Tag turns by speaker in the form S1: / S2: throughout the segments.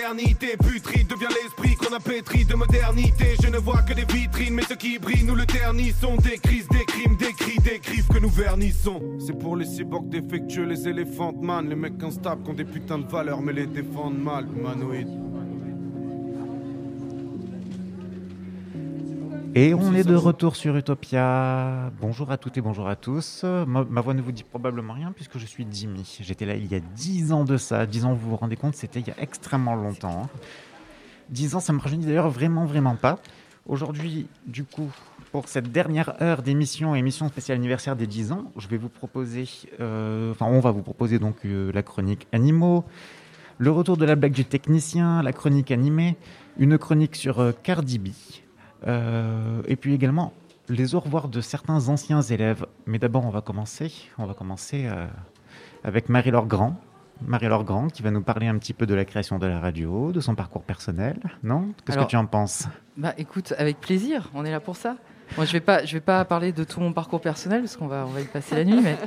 S1: l'éternité. Putride devient l'esprit qu'on a pétri de modernité. Je ne vois que des vitrines, mais ceux qui brillent nous le ternissons. Des crises, des crimes, des cris, des griffes que nous vernissons. C'est pour les cyborgs défectueux, les éléphants man. Les mecs instables qui ont des putains de valeurs mais les défendent mal, humanoïdes.
S2: Et on est de retour sur Utopia. Bonjour à toutes et bonjour à tous. Ma voix ne vous dit probablement rien puisque je suis Jimmy. J'étais là il y a 10 ans de ça. 10 ans, vous vous rendez compte, c'était il y a extrêmement longtemps. 10 ans, ça me rajeunit d'ailleurs vraiment pas. Aujourd'hui, du coup, pour cette dernière heure d'émission, émission spéciale anniversaire des 10 ans, je vais vous proposer, on va vous proposer donc la chronique animaux, le retour de la blague du technicien, la chronique animée, une chronique sur Cardi B. Et puis également les au revoir de certains anciens élèves. Mais d'abord, on va commencer avec Marie-Laure Grand. Marie-Laure Grand qui va nous parler un petit peu de la création de la radio, de son parcours personnel. Non ? Qu'est-ce que tu en penses ?
S3: Écoute, avec plaisir, on est là pour ça. Moi, je vais pas parler de tout mon parcours personnel parce qu'on va y passer la nuit, mais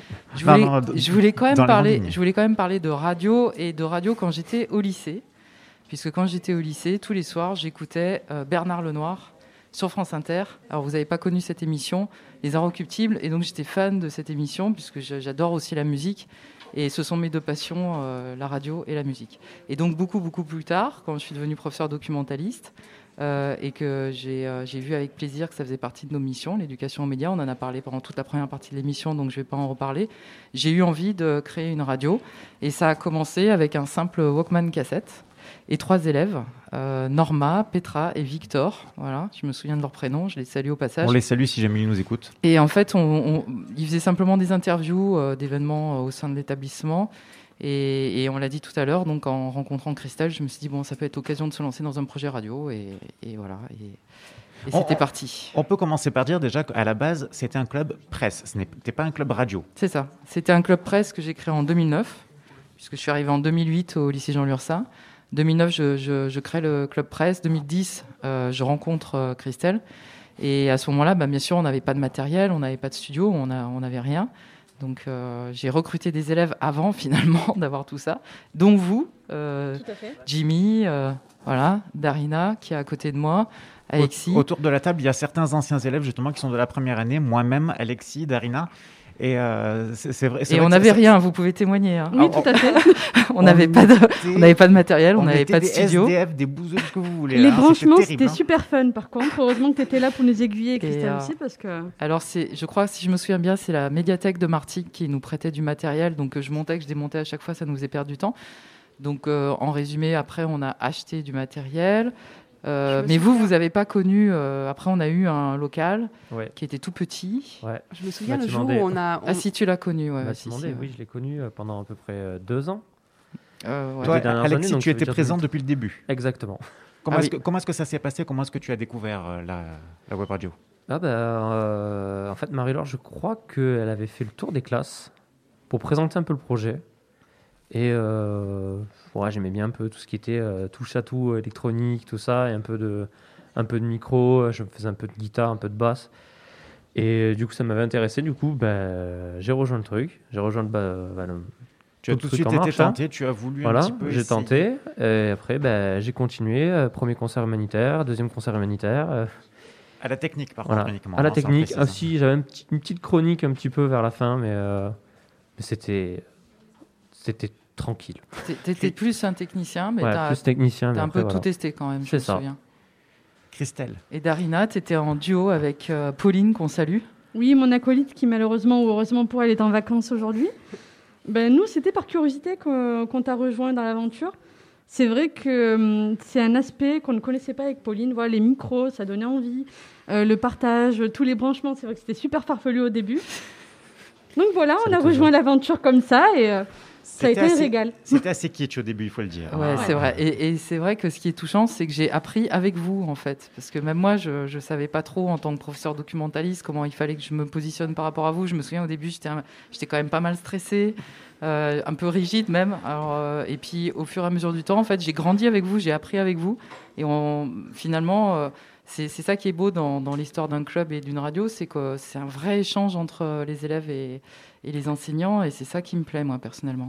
S3: je voulais quand même parler de radio et de radio quand j'étais au lycée. Puisque quand j'étais au lycée, tous les soirs, j'écoutais Bernard Lenoir sur France Inter. Alors, vous n'avez pas connu cette émission, Les Inrecuptibles, et donc j'étais fan de cette émission, puisque j'adore aussi la musique, et ce sont mes deux passions, la radio et la musique. Et donc, beaucoup plus tard, quand je suis devenue professeur documentaliste, et que j'ai vu avec plaisir que ça faisait partie de nos missions, l'éducation aux médias, on en a parlé pendant toute la première partie de l'émission, donc je ne vais pas en reparler, j'ai eu envie de créer une radio, et ça a commencé avec un simple Walkman cassette, et 3 élèves, Norma, Petra et Victor. Voilà, je me souviens de leurs prénoms, je les salue au passage.
S2: On les salue si jamais ils nous écoutent.
S3: Et en fait, ils faisaient simplement des interviews d'événements au sein de l'établissement. Et on l'a dit tout à l'heure, donc en rencontrant Christelle, je me suis dit, ça peut être l'occasion de se lancer dans un projet radio. Et voilà, et c'était parti.
S2: On peut commencer par dire déjà qu'à la base, c'était un club presse, ce n'était pas un club radio.
S3: C'est ça, c'était un club presse que j'ai créé en 2009, puisque je suis arrivé en 2008 au lycée Jean Lursa. 2009, je crée le club presse. 2010, je rencontre Christelle. Et à ce moment-là, bien sûr, on n'avait pas de matériel, on n'avait pas de studio, on n'avait rien. Donc, j'ai recruté des élèves avant, finalement, d'avoir tout ça. Donc vous, Jimmy, Darina, qui est à côté de moi, Alexis.
S2: Autour de la table, il y a certains anciens élèves, justement, qui sont de la première année. Moi-même, Alexis, Darina. Et c'est vrai.
S3: Et on n'avait rien, vous pouvez témoigner. Hein.
S4: Oui, tout à fait.
S3: On n'avait pas de matériel, on n'avait pas de studio.
S2: Des SDF, des bouseux, ce que vous voulez.
S4: Les branchements, c'était super fun. Par contre, heureusement que tu étais là pour nous aiguiller, et Christelle aussi, parce que.
S3: Alors, je crois, si je me souviens bien, c'est la médiathèque de Martigues qui nous prêtait du matériel. Donc, je montais, que je démontais à chaque fois, ça nous faisait perdre du temps. Donc, en résumé, après, on a acheté du matériel. Mais vous n'avez pas connu. Après, on a eu un local qui était tout petit.
S5: Ouais.
S4: Je me souviens le jour où on a.
S3: Ah, si tu l'as connu, ouais.
S5: Oui, je l'ai connu pendant à peu près 2 ans.
S2: Toi, Alexis, tu étais présent depuis le début.
S5: Exactement.
S2: Comment est-ce que ça s'est passé ? Comment est-ce que tu as découvert la web radio ?
S5: En fait, Marie-Laure, je crois qu'elle avait fait le tour des classes pour présenter un peu le projet. Et j'aimais bien un peu tout ce qui était touche à tout, électronique, tout ça, et un peu de micro, je faisais un peu de guitare, un peu de basse. Et du coup, ça m'avait intéressé. Du coup, j'ai rejoint le truc. J'ai rejoint
S2: tu as tout de suite été tenté, tu as voulu un petit peu
S5: j'ai
S2: essayer.
S5: tenté. Et après, j'ai continué. Premier concert humanitaire, deuxième concert humanitaire.
S2: À la technique, par contre, uniquement.
S5: À la technique. Si, j'avais une petite chronique un petit peu vers la fin, mais c'était tranquille.
S3: T'étais plus un technicien, mais t'as un peu tout testé quand même, je me souviens.
S2: Christelle.
S3: Et Darina, t'étais en duo avec Pauline, qu'on salue.
S4: Oui, mon acolyte qui malheureusement ou heureusement pour elle est en vacances aujourd'hui. Nous, c'était par curiosité qu'on t'a rejoint dans l'aventure. C'est vrai que c'est un aspect qu'on ne connaissait pas avec Pauline. Voilà, les micros, ça donnait envie. Le partage, tous les branchements, c'est vrai que c'était super farfelu au début. Donc voilà, on a rejoint l'aventure comme ça et ça a été un régal.
S2: C'était assez kitsch au début, il faut le dire.
S3: Ouais, c'est vrai. Et c'est vrai que ce qui est touchant, c'est que j'ai appris avec vous, en fait. Parce que même moi, je ne savais pas trop, en tant que professeur documentaliste, comment il fallait que je me positionne par rapport à vous. Je me souviens, au début, j'étais quand même pas mal stressée, un peu rigide même. Alors, et puis, au fur et à mesure du temps, en fait, j'ai grandi avec vous, j'ai appris avec vous. Et finalement, c'est ça qui est beau dans l'histoire d'un club et d'une radio, c'est que c'est un vrai échange entre les élèves et les enseignants. Et c'est ça qui me plaît, moi, personnellement.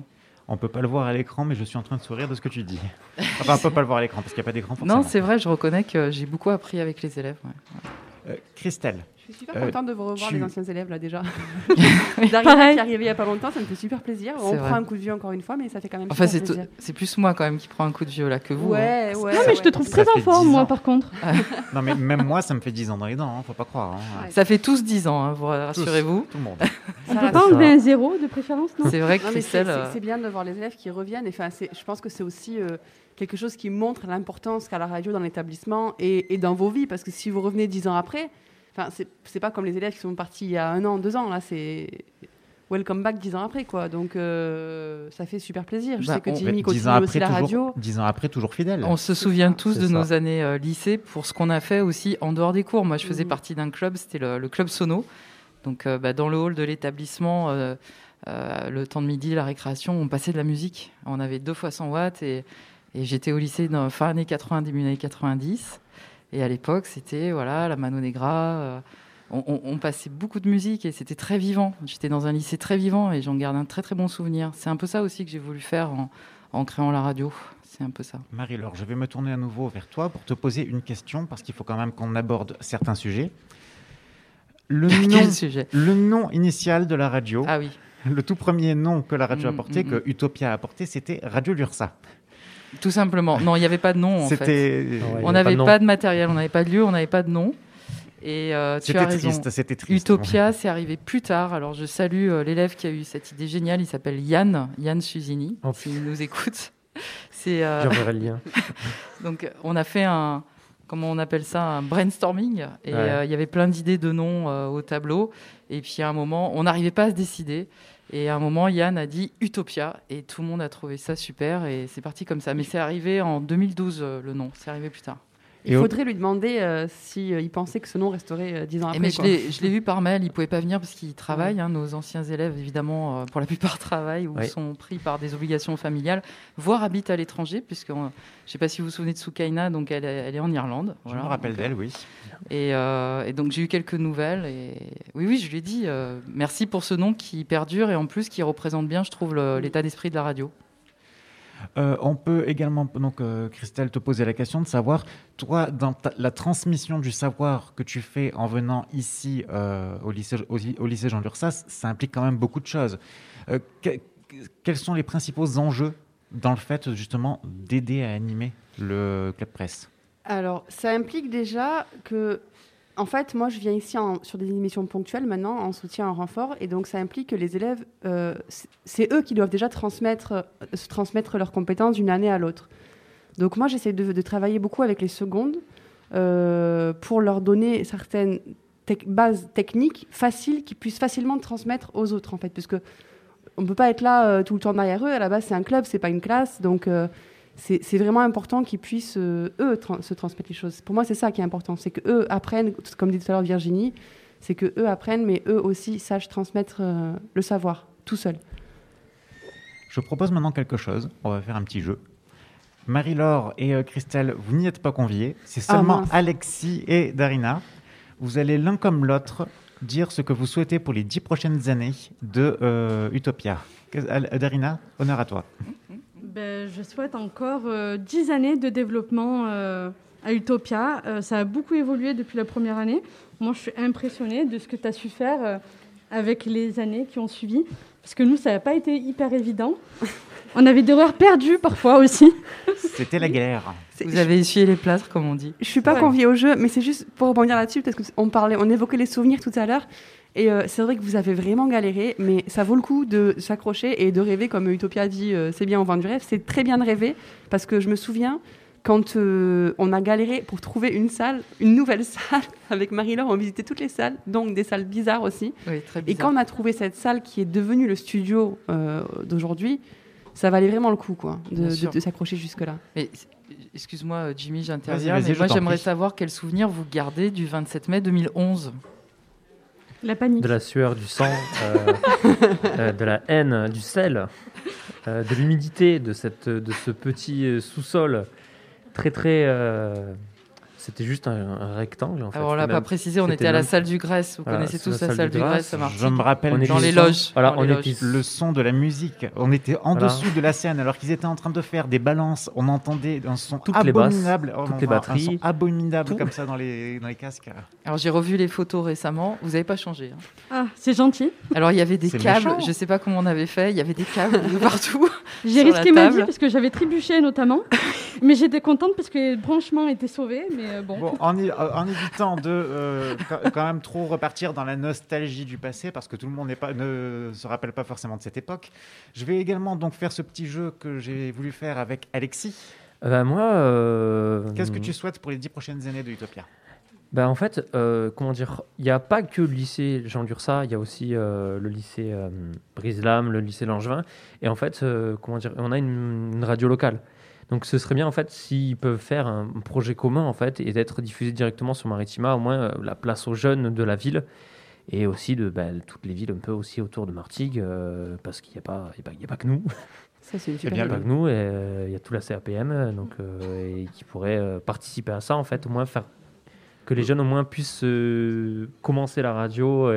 S2: On peut pas le voir à l'écran, mais je suis en train de sourire de ce que tu dis. Enfin, on peut pas le voir à l'écran parce qu'il n'y a pas d'écran forcément.
S3: Non, c'est vrai, je reconnais que j'ai beaucoup appris avec les élèves. Ouais.
S2: Christelle.
S6: Je suis super contente de vous revoir, les anciens élèves, là, déjà.
S4: Darina
S6: qui est arrivée il n'y a pas longtemps, ça me fait super plaisir. On
S3: vrai.
S6: prend un coup de vieux encore une fois, mais ça fait quand même
S3: Enfin,
S6: super plaisir.
S3: c'est plus moi quand même qui prends un coup de vieux là que vous.
S6: Ouais.
S4: Non, mais je te trouve très en forme, moi, par contre.
S2: Non, mais même moi, ça me fait 10 ans dans les dents, faut pas croire.
S6: Ouais.
S3: Ça fait tous 10 ans, vous rassurez-vous.
S2: Tout le monde.
S4: On peut pas enlever un 0 de préférence, non?
S3: C'est vrai que
S6: Non, mais
S3: Christelle...
S6: c'est bien de voir les élèves qui reviennent. Enfin, je pense que c'est aussi quelque chose qui montre l'importance qu'a la radio dans l'établissement et dans vos vies. Parce que si vous revenez 10 ans après, c'est pas comme les élèves qui sont partis il y a 1 an, 2 ans. Là, c'est welcome back 10 ans après, quoi. Donc, ça fait super plaisir. Je sais que Jimmy continue aussi la radio.
S2: 10 ans après, toujours fidèle.
S3: On se souvient tous de nos années lycée pour ce qu'on a fait aussi en dehors des cours. Moi, je faisais partie d'un club, c'était le club Sono. Donc, dans le hall de l'établissement, le temps de midi, la récréation, on passait de la musique. On avait 2 fois 100 watts et j'étais au lycée fin années 80, début années 90. Et à l'époque, c'était la Mano Negra. On passait beaucoup de musique et c'était très vivant. J'étais dans un lycée très vivant et j'en garde un très très bon souvenir. C'est un peu ça aussi que j'ai voulu faire en créant la radio. C'est un peu ça.
S2: Marie-Laure, je vais me tourner à nouveau vers toi pour te poser une question parce qu'il faut quand même qu'on aborde certains sujets.
S3: Quel sujet ?
S2: Le nom initial de la radio.
S3: Ah oui.
S2: Le tout premier nom que la radio a porté, que Utopia a porté, c'était Radio Lursa.
S3: Tout simplement. Non, il n'y avait pas de nom, en fait. On n'avait pas de matériel, on n'avait pas de lieu, on n'avait pas de nom. Et tu as raison.
S2: C'était triste.
S3: Utopia, c'est arrivé plus tard. Alors, je salue l'élève qui a eu cette idée géniale. Il s'appelle Yann Susini, s'il nous écoute.
S5: J'enverrai le lien.
S3: Donc, on a fait un brainstorming. Et il y avait plein d'idées de noms au tableau. Et puis, à un moment, on n'arrivait pas à se décider. Et à un moment, Yann a dit Utopia et tout le monde a trouvé ça super et c'est parti comme ça. Mais c'est arrivé en 2012, le nom. C'est arrivé plus tard.
S6: Il faudrait lui demander s'il pensait que ce nom resterait 10 ans après.
S3: Mais je l'ai vu par mail, il ne pouvait pas venir parce qu'il travaille. Nos anciens élèves, évidemment, pour la plupart travaillent ou sont pris par des obligations familiales, voire habitent à l'étranger, puisque je ne sais pas si vous vous souvenez de Soukaina, donc elle est en Irlande.
S2: Je me rappelle d'elle, oui.
S3: Et donc j'ai eu quelques nouvelles. Et oui, je lui ai dit merci pour ce nom qui perdure et en plus qui représente bien, je trouve, l'état d'esprit de la radio.
S2: On peut également, donc, Christelle, te poser la question de savoir, toi, dans la transmission du savoir que tu fais en venant ici au lycée Jean Lursa, ça implique quand même beaucoup de choses. Quels sont les principaux enjeux dans le fait, justement, d'aider à animer le Club Presse ?
S6: Alors, ça implique déjà que... En fait, moi, je viens ici sur des émissions ponctuelles maintenant, en soutien, en renfort, et donc ça implique que les élèves, c'est eux qui doivent déjà se transmettre leurs compétences d'une année à l'autre. Donc moi, j'essaie de travailler beaucoup avec les secondes pour leur donner certaines bases techniques faciles qu'ils puissent facilement transmettre aux autres, en fait, parce que on ne peut pas être là tout le temps derrière eux. À la base, c'est un club, c'est pas une classe, donc... C'est vraiment important qu'ils puissent, se transmettre les choses. Pour moi, c'est ça qui est important. C'est qu'eux apprennent, comme dit tout à l'heure Virginie, c'est qu'eux apprennent, mais eux aussi sachent transmettre le savoir, tout seuls.
S2: Je propose maintenant quelque chose. On va faire un petit jeu. Marie-Laure et Christelle, vous n'y êtes pas conviés. C'est seulement Alexis et Darina. Vous allez l'un comme l'autre dire ce que vous souhaitez pour les 10 prochaines années de Utopia. Darina, honneur à toi.
S4: Je souhaite encore 10 années de développement à Utopia. Ça a beaucoup évolué depuis la première année. Moi, je suis impressionnée de ce que tu as su faire avec les années qui ont suivi. Parce que nous, ça n'a pas été hyper évident. On avait des horaires perdus parfois aussi.
S2: C'était la galère.
S3: Vous avez essuyé les plâtres, comme on dit.
S6: Je ne suis pas conviée au jeu, mais c'est juste pour rebondir là-dessus, parce qu'on évoquait les souvenirs tout à l'heure. Et c'est vrai que vous avez vraiment galéré, mais ça vaut le coup de s'accrocher et de rêver, comme Utopia dit, c'est bien, on vend du rêve. C'est très bien de rêver, parce que je me souviens, quand on a galéré pour trouver une nouvelle salle, avec Marie-Laure, on visitait toutes les salles, donc des salles bizarres aussi.
S3: Oui, très bizarre.
S6: Et quand on a trouvé cette salle qui est devenue le studio d'aujourd'hui, ça valait vraiment le coup, quoi, de s'accrocher jusque-là.
S3: Mais, excuse-moi, Jimmy, j'interviens, mais moi j'aimerais savoir quel souvenir vous gardez du 27 mai 2011.
S4: La panique.
S5: De la sueur, du sang, de la haine, du sel, de l'humidité de ce petit sous-sol très très C'était juste un rectangle. En fait.
S3: Alors, on l'a pas précisé, on était à la salle du Grèce. Vous connaissez tous la salle du Grèce à Martigues.
S2: Je me rappelle
S3: dans les loges.
S5: Voilà, on
S3: était
S2: le son de la musique. On était en dessous de la scène alors qu'ils étaient en train de faire des balances. On entendait un son abominable.
S5: Toutes les batteries.
S2: Un son abominable comme ça dans les casques.
S3: Alors, j'ai revu les photos récemment. Vous n'avez pas changé.
S4: Ah, c'est gentil.
S3: Alors, il y avait des câbles. Méchant. Je ne sais pas comment on avait fait. Il y avait des câbles de partout.
S4: J'ai risqué ma vie parce que j'avais trébuché notamment. Mais j'étais contente parce que le branchement était sauvé. Mais bon en
S2: évitant de quand même trop repartir dans la nostalgie du passé, parce que tout le monde ne se rappelle pas forcément de cette époque, je vais également donc faire ce petit jeu que j'ai voulu faire avec Alexis.
S5: Moi...
S2: Qu'est-ce que tu souhaites pour les 10 prochaines années de Utopia ?
S5: En fait, comment dire, il n'y a pas que le lycée Jean Lurçat, il y a aussi le lycée Brise-Lames, le lycée Langevin. Et en fait, comment dire, on a une radio locale. Donc ce serait bien en fait s'ils peuvent faire un projet commun en fait et d'être diffusé directement sur Maritima, au moins la place aux jeunes de la ville et aussi de toutes les villes un peu aussi autour de Martigues parce qu'il n'y a pas que nous.
S6: Ça c'est une
S5: super idée. Il n'y a pas que nous, il y a tout la CAPM donc et qui pourrait participer à ça en fait, au moins faire que les jeunes au moins puissent commencer la radio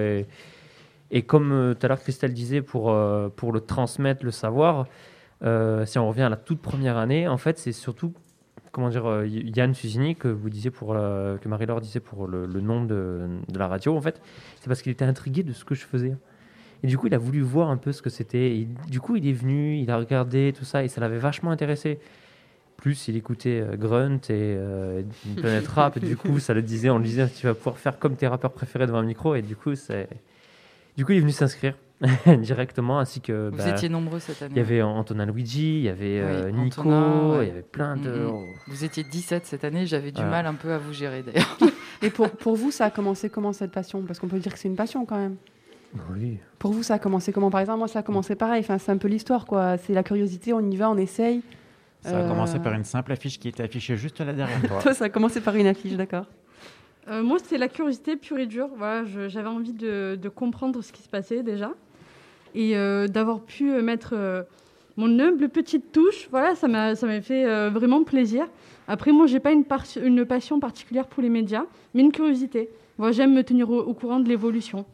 S5: et comme tout à l'heure Christelle disait pour le transmettre, le savoir. Si on revient à la toute première année, en fait, c'est surtout, comment dire, Yann Fusini, que vous disiez que Marie-Laure disait pour le nom de la radio, en fait, c'est parce qu'il était intrigué de ce que je faisais. Et du coup, il a voulu voir un peu ce que c'était. Et du coup, il est venu, il a regardé tout ça, et ça l'avait vachement intéressé. Plus, il écoutait Grunt et Planet Rap, et du coup, on le disait, tu vas pouvoir faire comme tes rappeurs préférés devant un micro, et du coup, il est venu s'inscrire. Directement, ainsi que
S3: vous étiez nombreux cette année.
S5: Il y avait Antonin Luigi, il y avait Nico, il y avait plein de.
S3: Vous étiez 17 cette année, j'avais du mal un peu à vous gérer d'ailleurs.
S6: Et pour vous, ça a commencé comment cette passion ? Parce qu'on peut dire que c'est une passion quand même.
S5: Oui.
S6: Pour vous, ça a commencé comment ? Par exemple, moi, ça a commencé pareil. Enfin, c'est un peu l'histoire, quoi. C'est la curiosité, on y va, on essaye.
S2: Ça a commencé par une simple affiche qui était affichée juste là derrière toi.
S6: Toi, ça a commencé par une affiche, d'accord.
S4: Moi, c'était la curiosité pure et dure. Voilà, j'avais envie de comprendre ce qui se passait déjà. Et d'avoir pu mettre mon humble petite touche, voilà, ça m'a fait vraiment plaisir. Après, moi, j'ai pas une passion particulière pour les médias, mais une curiosité. Moi, j'aime me tenir au courant de l'évolution.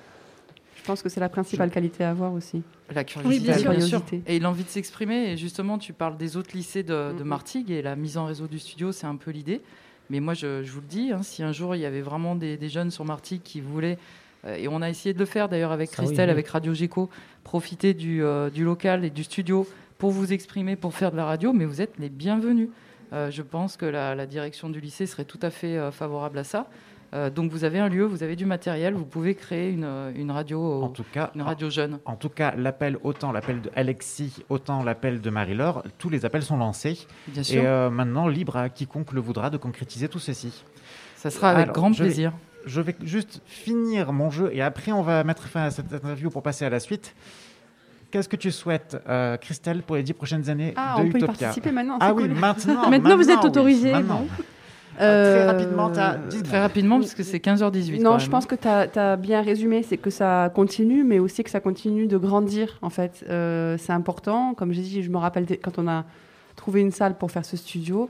S6: Je pense que c'est la principale qualité à avoir aussi.
S3: La curiosité,
S4: oui, bien sûr.
S3: Et l'envie de s'exprimer. Et justement, tu parles des autres lycées de Martigues et la mise en réseau du studio, c'est un peu l'idée. Mais moi, je vous le dis, si un jour il y avait vraiment des jeunes sur Martigues qui voulaient... Et on a essayé de le faire d'ailleurs avec Christelle, avec Radio Géco, profiter du local et du studio pour vous exprimer, pour faire de la radio, mais vous êtes les bienvenus. Je pense que la direction du lycée serait tout à fait favorable à ça. Donc vous avez un lieu, vous avez du matériel, vous pouvez créer une radio, une radio jeune.
S2: En tout cas, autant l'appel de Alexis, autant l'appel de Marie-Laure, tous les appels sont lancés.
S3: Bien sûr.
S2: Et maintenant, libre à quiconque le voudra de concrétiser tout ceci.
S3: Ça sera avec grand plaisir.
S2: Je vais juste finir mon jeu et après on va mettre fin à cette interview pour passer à la suite. Qu'est-ce que tu souhaites, Christelle, pour les 10 prochaines années de Utopia ?
S6: On peut y participer maintenant.
S2: Oui, maintenant.
S4: Maintenant, vous êtes autorisé.
S2: Oui, très rapidement,
S3: très rapidement, parce que c'est 15h18.
S6: Non, je pense que tu as bien résumé. C'est que ça continue, mais aussi que ça continue de grandir, en fait. C'est important. Comme j'ai dit, je me rappelle quand on a trouvé une salle pour faire ce studio,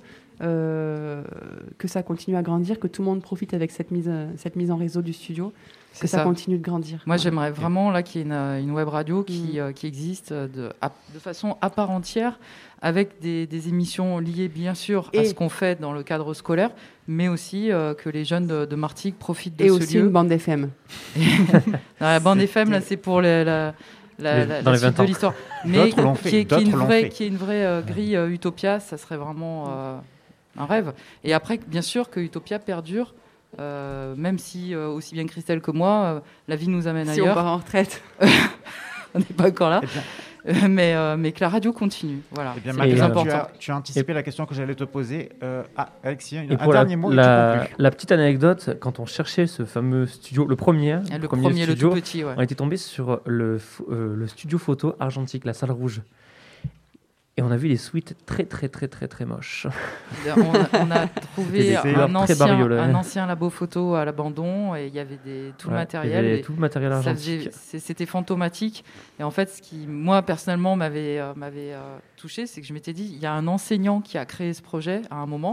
S6: que ça continue à grandir, que tout le monde profite avec cette mise en réseau du studio, que ça continue de grandir.
S3: Moi, j'aimerais vraiment là, qu'il y ait une web radio qui existe de façon à part entière, avec des émissions liées bien sûr à ce qu'on fait dans le cadre scolaire, mais aussi que les jeunes de Martigues profitent de ce lieu.
S6: Et aussi une bande FM.
S3: La bande FM, là, c'est pour la suite de l'histoire. Mais qui est une vraie grille Utopia, ça serait vraiment un rêve. Et après, bien sûr que Utopia perdure, même si, aussi bien Christelle que moi, la vie nous amène ailleurs.
S6: Si on part en retraite.
S3: On n'est pas encore là. Mais que la radio continue. Voilà.
S2: C'est le plus important. Tu as anticipé la question que j'allais te poser. Alexis, un dernier mot.
S5: La petite anecdote, quand on cherchait ce fameux studio, le premier studio,
S3: le tout petit,
S5: on était tombé sur le studio photo argentique, la salle rouge. Et on a vu des suites très très très très très moches.
S3: On a trouvé un ancien labo photo à l'abandon et il y avait tout le matériel.
S5: Tout le matériel argentique.
S3: C'était fantomatique. Et en fait, ce qui, moi personnellement, m'avait touché, c'est que je m'étais dit, il y a un enseignant qui a créé ce projet à un moment.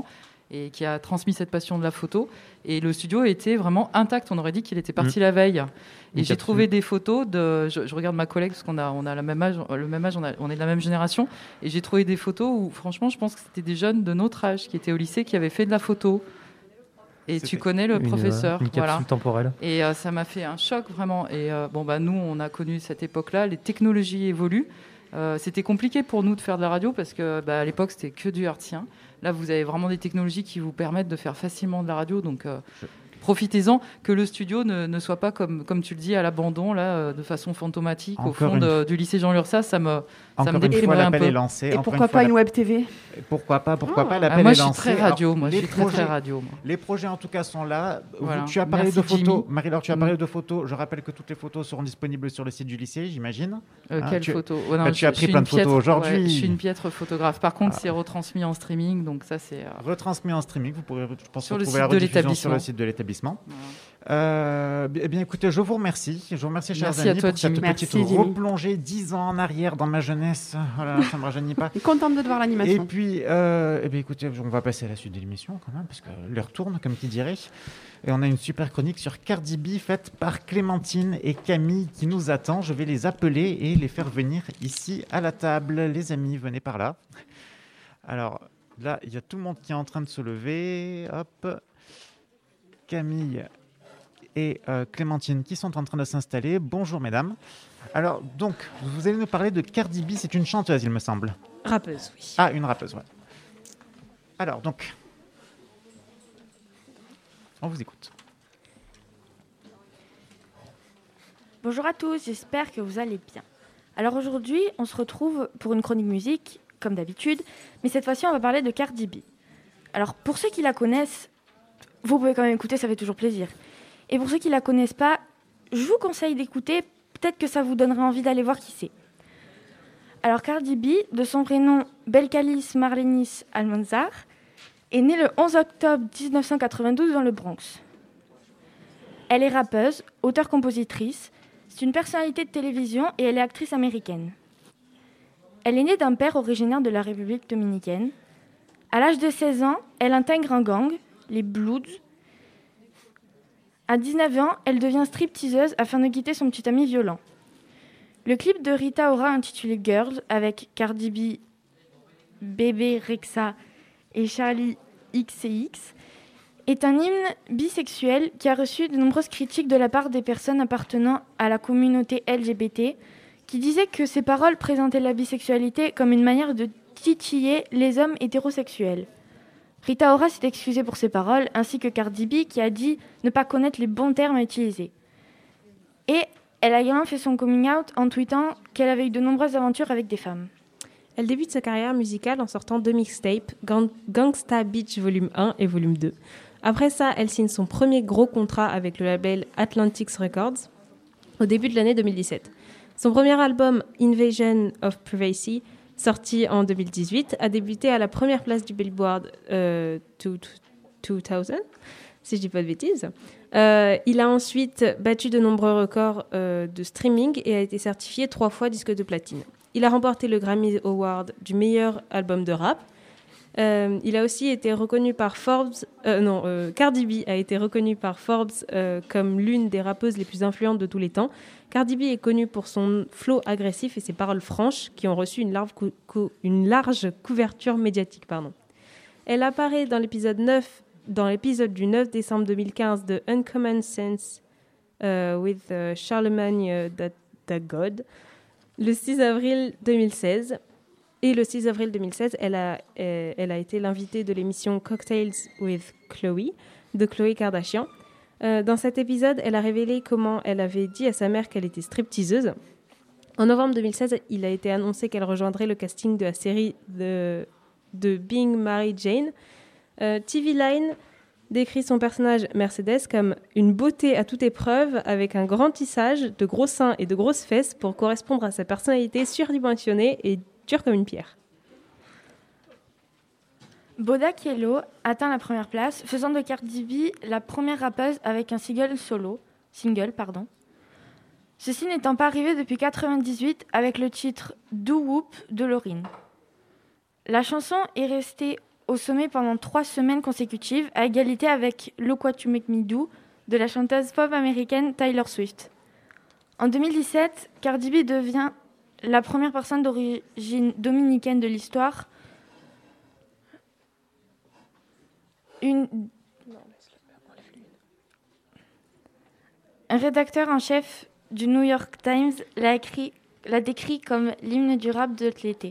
S3: et qui a transmis cette passion de la photo. Et le studio était vraiment intact. On aurait dit qu'il était parti la veille. Et j'ai trouvé des photos de. Je regarde ma collègue parce qu'on a le même âge, on est de la même génération. Et j'ai trouvé des photos où, franchement, je pense que c'était des jeunes de notre âge qui étaient au lycée qui avaient fait de la photo. Et tu connais le professeur.
S5: Une capsule temporelle.
S3: Et ça m'a fait un choc vraiment. Et nous, on a connu cette époque-là. Les technologies évoluent. C'était compliqué pour nous de faire de la radio parce que à l'époque, c'était que du hertzien. Là, vous avez vraiment des technologies qui vous permettent de faire facilement de la radio. Donc, profitez-en, que le studio ne soit pas, comme tu le dis, à l'abandon, là, de façon fantomatique, au fond du lycée Jean Lursa. Ça me déprimerait un peu.
S2: Lancé.
S6: Et pourquoi pas une web TV?
S2: Pourquoi pas l'appel
S3: moi,
S2: est
S3: je suis
S2: lancé.
S3: très radio. Moi, je suis très radio. Moi.
S2: Les projets, en tout cas, sont là.
S3: Voilà.
S2: Tu as parlé
S3: Merci,
S2: de photos.
S3: Jimmy.
S2: Marie-Laure, tu as parlé de photos. Je rappelle que toutes les photos seront disponibles sur le site du lycée, j'imagine.
S3: Quelles photos?
S2: Tu as pris plein de photos aujourd'hui.
S3: Ouais, je suis une piètre photographe. Par contre, c'est retransmis en streaming. Donc ça, c'est...
S2: Retransmis en streaming. Vous pourrez, je pense,
S3: sur
S2: retrouver la rediffusion sur le site de l'établissement.
S3: Voilà.
S2: Eh bien, écoutez, je vous remercie. Je vous remercie, chers
S3: Merci
S2: amis,
S3: à toi,
S2: pour cette
S3: Jimmy.
S2: petite replongée 10 ans en arrière dans ma jeunesse. Voilà, ça ne me rajeunit pas.
S6: Contente de te voir l'animation.
S2: Et puis, écoutez, on va passer à la suite de l'émission quand même, parce que l'heure tourne, comme qui dirait. Et on a une super chronique sur Cardi B faite par Clémentine et Camille qui nous attend. Je vais les appeler et les faire venir ici à la table. Les amis, venez par là. Alors là, il y a tout le monde qui est en train de se lever. Hop. Camille et Clémentine qui sont en train de s'installer. Bonjour mesdames. Alors donc, vous allez nous parler de Cardi B. C'est une chanteuse, il me semble.
S7: Rappeuse, oui.
S2: Ah, une rappeuse, ouais. Alors donc, on vous écoute.
S7: Bonjour à tous, j'espère que vous allez bien. Alors aujourd'hui, on se retrouve pour une chronique musique, comme d'habitude, mais cette fois-ci, on va parler de Cardi B. Alors pour ceux qui la connaissent, vous pouvez quand même écouter, ça fait toujours plaisir. Et pour ceux qui la connaissent pas, je vous conseille d'écouter, peut-être que ça vous donnerait envie d'aller voir qui c'est. Alors Cardi B, de son vrai nom Belcalis Marlenis Almanzar, est née le 11 octobre 1992 dans le Bronx. Elle est rappeuse, auteure-compositrice, c'est une personnalité de télévision et elle est actrice américaine. Elle est née d'un père originaire de la République dominicaine. À l'âge de 16 ans, elle intègre un gang, les Bloods. À 19 ans, elle devient stripteaseuse afin de quitter son petit ami violent. Le clip de Rita Ora intitulé Girls avec Cardi B, Bébé Rexha et Charlie XCX est un hymne bisexuel qui a reçu de nombreuses critiques de la part des personnes appartenant à la communauté LGBT qui disaient que ses paroles présentaient la bisexualité comme une manière de titiller les hommes hétérosexuels. Rita Ora s'est excusée pour ses paroles, ainsi que Cardi B qui a dit ne pas connaître les bons termes à utiliser. Et elle a également fait son coming out en tweetant qu'elle avait eu de nombreuses aventures avec des femmes.
S8: Elle débute sa carrière musicale en sortant deux mixtapes, Gangsta Bitch Volume 1 et Volume 2. Après ça, elle signe son premier gros contrat avec le label Atlantic Records au début de l'année 2017. Son premier album, Invasion of Privacy, sorti en 2018, a débuté à la première place du Billboard 2000, si je dis pas de bêtises. Il a ensuite battu de nombreux records de streaming et a été certifié 3 fois disque de platine. Il a remporté le Grammy Award du meilleur album de rap. Il a aussi été reconnu par Forbes. Cardi B a été reconnue par Forbes comme l'une des rappeuses les plus influentes de tous les temps. Cardi B est connue pour son flow agressif et ses paroles franches qui ont reçu une large couverture médiatique. Elle apparaît dans l'épisode du 9 décembre 2015 de Uncommon Sense with Charlemagne the God, le 6 avril 2016. Et le 6 avril 2016, elle a été l'invitée de l'émission Cocktails with Chloe, de Khloé Kardashian. Dans cet épisode, elle a révélé comment elle avait dit à sa mère qu'elle était stripteaseuse. En novembre 2016, il a été annoncé qu'elle rejoindrait le casting de la série de Being Mary Jane. TV Line décrit son personnage Mercedes comme une beauté à toute épreuve avec un grand tissage, de gros seins et de grosses fesses pour correspondre à sa personnalité surdimensionnée et dure comme une pierre.
S7: Bodak Yellow atteint la première place, faisant de Cardi B la première rappeuse avec un single. Ceci n'étant pas arrivé depuis 1998 avec le titre Do Whoop de Lauryn. La chanson est restée au sommet pendant 3 semaines consécutives, à égalité avec Look What You Make Me Do de la chanteuse pop américaine Taylor Swift. En 2017, Cardi B devient la première personne d'origine dominicaine de l'histoire. Un rédacteur en chef du New York Times l'a décrit comme l'hymne du rap de l'été.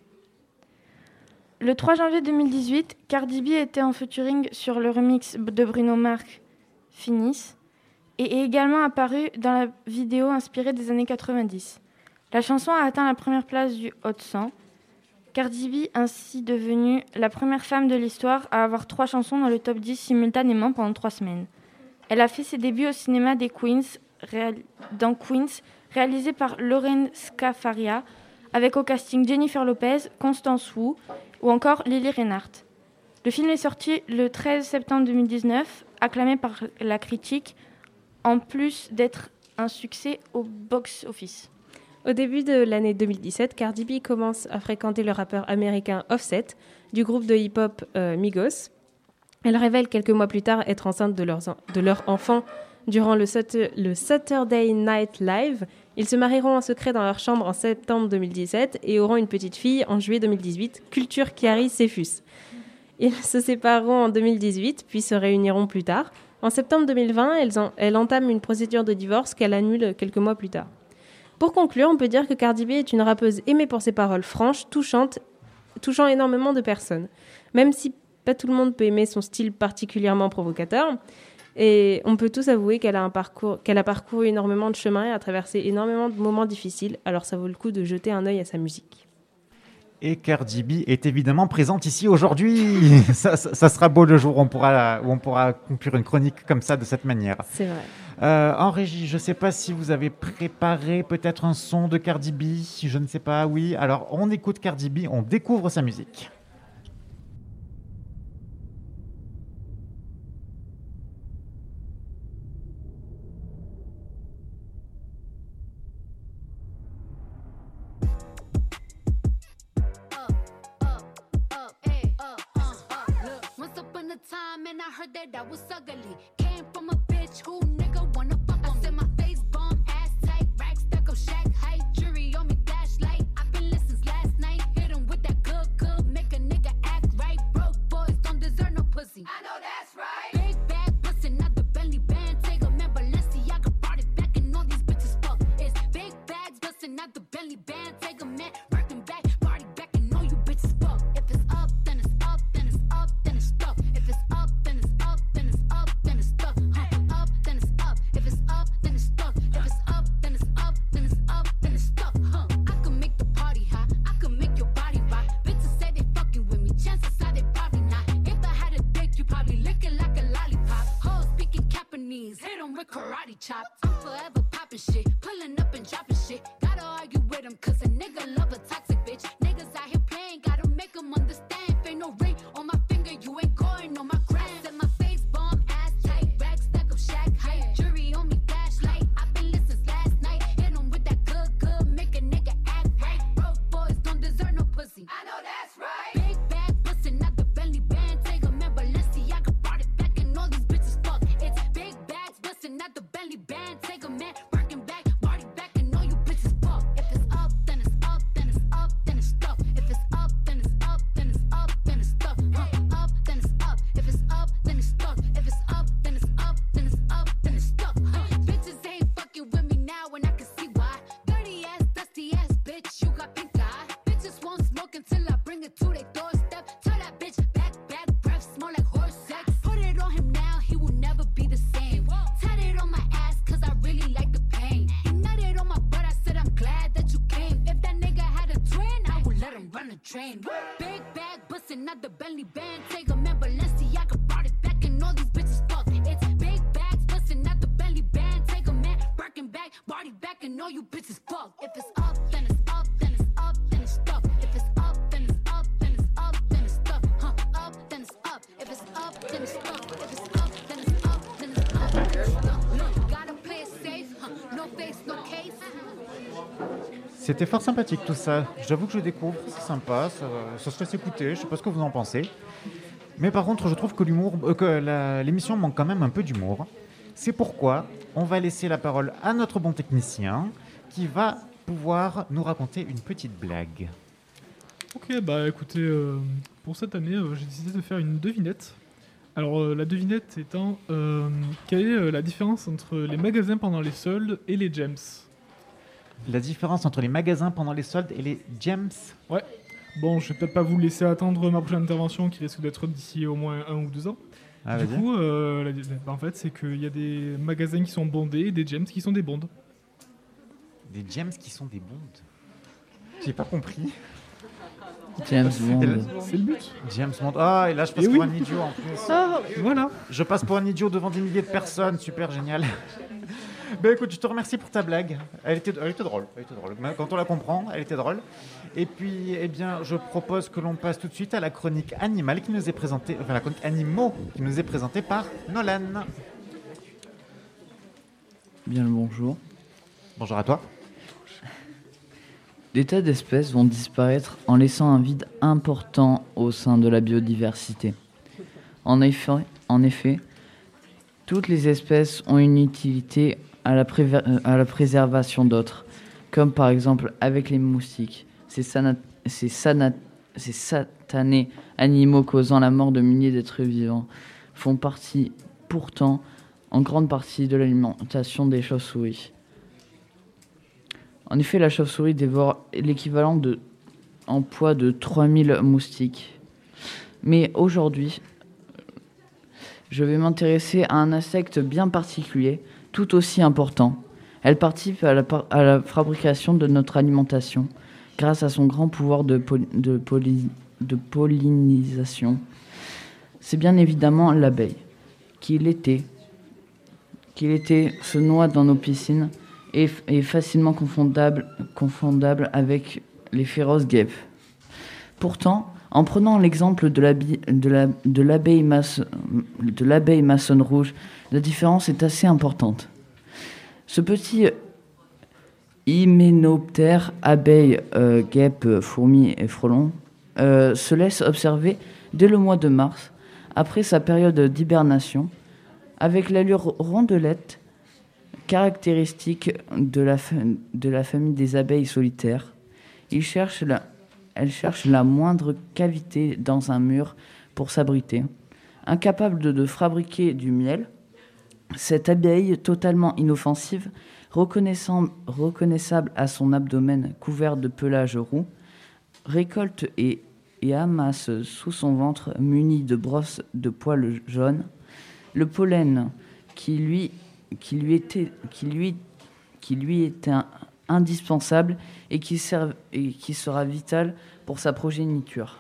S7: Le 3 janvier 2018, Cardi B était en featuring sur le remix de Bruno Mars, Finis, et est également apparue dans la vidéo inspirée des années 90. La chanson a atteint la première place du Hot 100. Cardi B est ainsi devenue la première femme de l'histoire à avoir 3 chansons dans le top 10 simultanément pendant 3 semaines. Elle a fait ses débuts au cinéma dans Queens, réalisé par Lauren Scafaria, avec au casting Jennifer Lopez, Constance Wu ou encore Lily Reinhardt. Le film est sorti le 13 septembre 2019, acclamé par la critique, en plus d'être un succès au box-office.
S8: Au début de l'année 2017, Cardi B commence à fréquenter le rappeur américain Offset, du groupe de hip-hop Migos. Elle révèle quelques mois plus tard être enceinte de leur enfant durant le Saturday Night Live. Ils se marieront en secret dans leur chambre en septembre 2017 et auront une petite fille en juillet 2018, Culture Chiari Cephus. Ils se sépareront en 2018, puis se réuniront plus tard. En septembre 2020, elle entame une procédure de divorce qu'elle annule quelques mois plus tard. Pour conclure, on peut dire que Cardi B est une rappeuse aimée pour ses paroles franches, touchant énormément de personnes. Même si pas tout le monde peut aimer son style particulièrement provocateur, et on peut tous avouer qu'elle a parcouru énormément de chemin et a traversé énormément de moments difficiles, alors ça vaut le coup de jeter un œil à sa musique.
S2: Et Cardi B est évidemment présente ici aujourd'hui. ça sera beau le jour où on pourra conclure une chronique comme ça, de cette manière.
S8: C'est vrai.
S2: En régie, je ne sais pas si vous avez préparé peut-être un son de Cardi B. Je ne sais pas, oui. Alors, on écoute Cardi B, on découvre sa musique.
S9: And I heard that I was ugly. Came from a bitch who nigga wanna fuck on me. I said my face bomb, ass tight, rack stuck up, shack height, jury on me, flashlight. I've been listening last night, hit him with that good, make a nigga act right. Broke boys don't deserve no pussy. I know that's right. Big bag bustin' out the belly band, take a man, Balenciaga brought it back and all these bitches fuck. It's big bags bustin' out the belly band, take a man, working back, party back and all you bitches fuck. If it's up, then it's up, then it's up, then it's stuck. If it's up, then it's up, then it's up, then it's stuck. Up, then it's up. If it's up, then it's stuck. If it's up, then it's up, then it's up, then it's stuck. I can make the party hot. I can make your body rock. Bitches say they fucking with me. Chances are they probably not. If I had a dick, you probably lick it like a lollipop. Hoes speaking Japanese, hit them with karate chops. I'm forever popping shit, pulling up and dropping shit. Gotta argue with them, cause a nigga love a toxic bitch. Niggas out here playing, gotta make them understand. Ain't no ring on my finger, you ain't going on my gram. Set my face bomb, ass tight, rack stack up, shack height, jury on me, flashlight. I've been listening last night, hit them with that good, make a nigga act right. Broke boys don't deserve no pussy. I know that's right. Big bag bustin' out the belly band, take a man, Balenciaga brought it back and all these bitches fuck. It's big bags bustin' out the belly band, take a man, working back, party back and all you bitches fuck. If it's up, then it's up, then it's up, then it's stuck. If it's up, then it's up, then it's up, then it's stuck. Up, then it's up. If it's up, then it's stuck. If it's up, then it's up, then it's up, then it's stuck. Bitches ain't fucking with me now and I can see why. Dirty ass, dusty ass bitch, you got pink eye. Bitches won't smoke until I bring it to their doorstep. Tell that bitch back, breath, smell like horse sex. Put it on him now, he will never be the same. Tatted on my ass, cause I really like the pain. He nutted on my butt, I said I'm glad that you came. If that nigga had a twin, I would let him run a train. Big bag bustin' out the belly band, take a man, Balenciaga brought it back and all these bitches fuck. It's big bags bustin' out the belly band, take a man, Birkin back, body back and all you bitches fuck. If it's up, then it's up, then it's up, then it's stuck. If it's up, then it's up, then it's up, then it's stuck. Up, then it's up. If it's up, then it's stuck. If it's up, then it's up, then it's up, then it's stuck. Look, gotta play it safe, no face, no case.
S2: C'était fort sympathique tout ça. J'avoue que je découvre, c'est sympa, ça se laisse écouter, je sais pas ce que vous en pensez. Mais par contre, je trouve que l'émission manque quand même un peu d'humour. C'est pourquoi on va laisser la parole à notre bon technicien qui va pouvoir nous raconter une petite blague.
S10: Ok, bah écoutez, pour cette année, j'ai décidé de faire une devinette. Alors, la devinette étant, quelle est la différence entre les magasins pendant les soldes et les gems ?
S2: La différence entre les magasins pendant les soldes et les gems ?
S10: Ouais. Bon, je vais peut-être pas vous laisser attendre ma prochaine intervention qui risque d'être d'ici au moins 1 ou 2 ans.
S2: Ah,
S10: du coup, en fait, c'est qu'il y a des magasins qui sont bondés et des gems qui sont des bondes.
S2: Des gems qui sont des bondes ? J'ai pas compris.
S11: James Bond.
S10: C'est le but.
S2: James Bond. Ah, et là, je passe pour un idiot en plus.
S10: Ah, voilà.
S2: Je passe pour un idiot devant des milliers de personnes. Super, génial. Ben écoute, je te remercie pour ta blague. Elle était drôle. Quand on la comprend, elle était drôle. Et puis, eh bien, je propose que l'on passe tout de suite à la chronique animale qui nous est présentée, enfin la chronique animaux qui nous est présentée par Nolan.
S11: Bien le bonjour.
S2: Bonjour à toi.
S11: Des tas d'espèces vont disparaître en laissant un vide important au sein de la biodiversité. En effet, toutes les espèces ont une utilité à la préservation d'autres, comme par exemple avec les moustiques, ces satanés animaux causant la mort de milliers d'êtres vivants, font partie pourtant en grande partie de l'alimentation des chauves-souris. En effet, la chauve-souris dévore l'équivalent en poids de 3000 moustiques. Mais aujourd'hui, je vais m'intéresser à un insecte bien particulier, tout aussi important. Elle participe à la fabrication de notre alimentation grâce à son grand pouvoir de pollinisation. C'est bien évidemment l'abeille, qui l'été se noie dans nos piscines et est facilement confondable avec les féroces guêpes. Pourtant, en prenant l'exemple de l'abeille maçonne rouge, la différence est assez importante. Ce petit hyménoptère, abeille, guêpe, fourmi et frelon, se laisse observer dès le mois de mars, après sa période d'hibernation, avec l'allure rondelette caractéristique de la famille des abeilles solitaires. Elle cherche la moindre cavité dans un mur pour s'abriter. Incapable de fabriquer du miel, cette abeille totalement inoffensive, reconnaissable à son abdomen couvert de pelage roux, récolte et amasse sous son ventre muni de brosses de poils jaunes le pollen qui lui était indispensable et qui sera vital pour sa progéniture.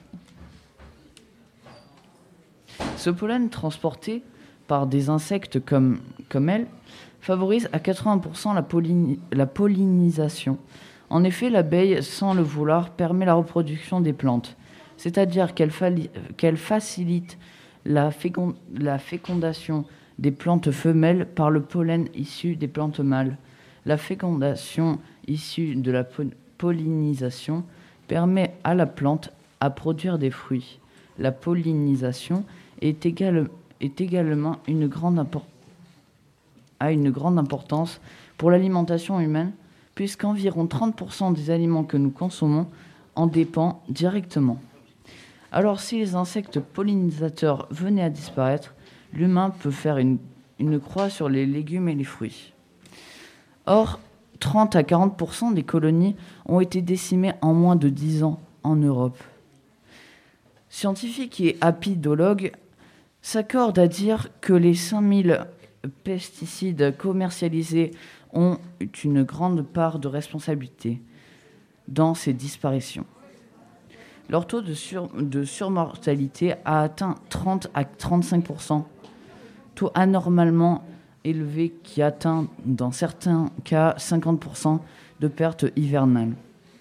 S11: Ce pollen transporté par des insectes comme elle favorise à 80% la pollinisation. En effet, l'abeille, sans le vouloir, permet la reproduction des plantes, c'est-à-dire qu'elle facilite la fécondation des plantes femelles par le pollen issu des plantes mâles. La fécondation issue de la pollinisation permet à la plante à produire des fruits. La pollinisation est également une grande importance pour l'alimentation humaine, puisqu'environ 30% des aliments que nous consommons en dépendent directement. Alors si les insectes pollinisateurs venaient à disparaître, l'humain peut faire une croix sur les légumes et les fruits. Or, 30 à 40% des colonies ont été décimées en moins de 10 ans en Europe. Scientifiques et apidologues s'accordent à dire que les 5000 pesticides commercialisés ont une grande part de responsabilité dans ces disparitions. Leur taux de surmortalité a atteint 30 à 35%, taux anormalement élevé qui atteint dans certains cas 50% de pertes hivernales.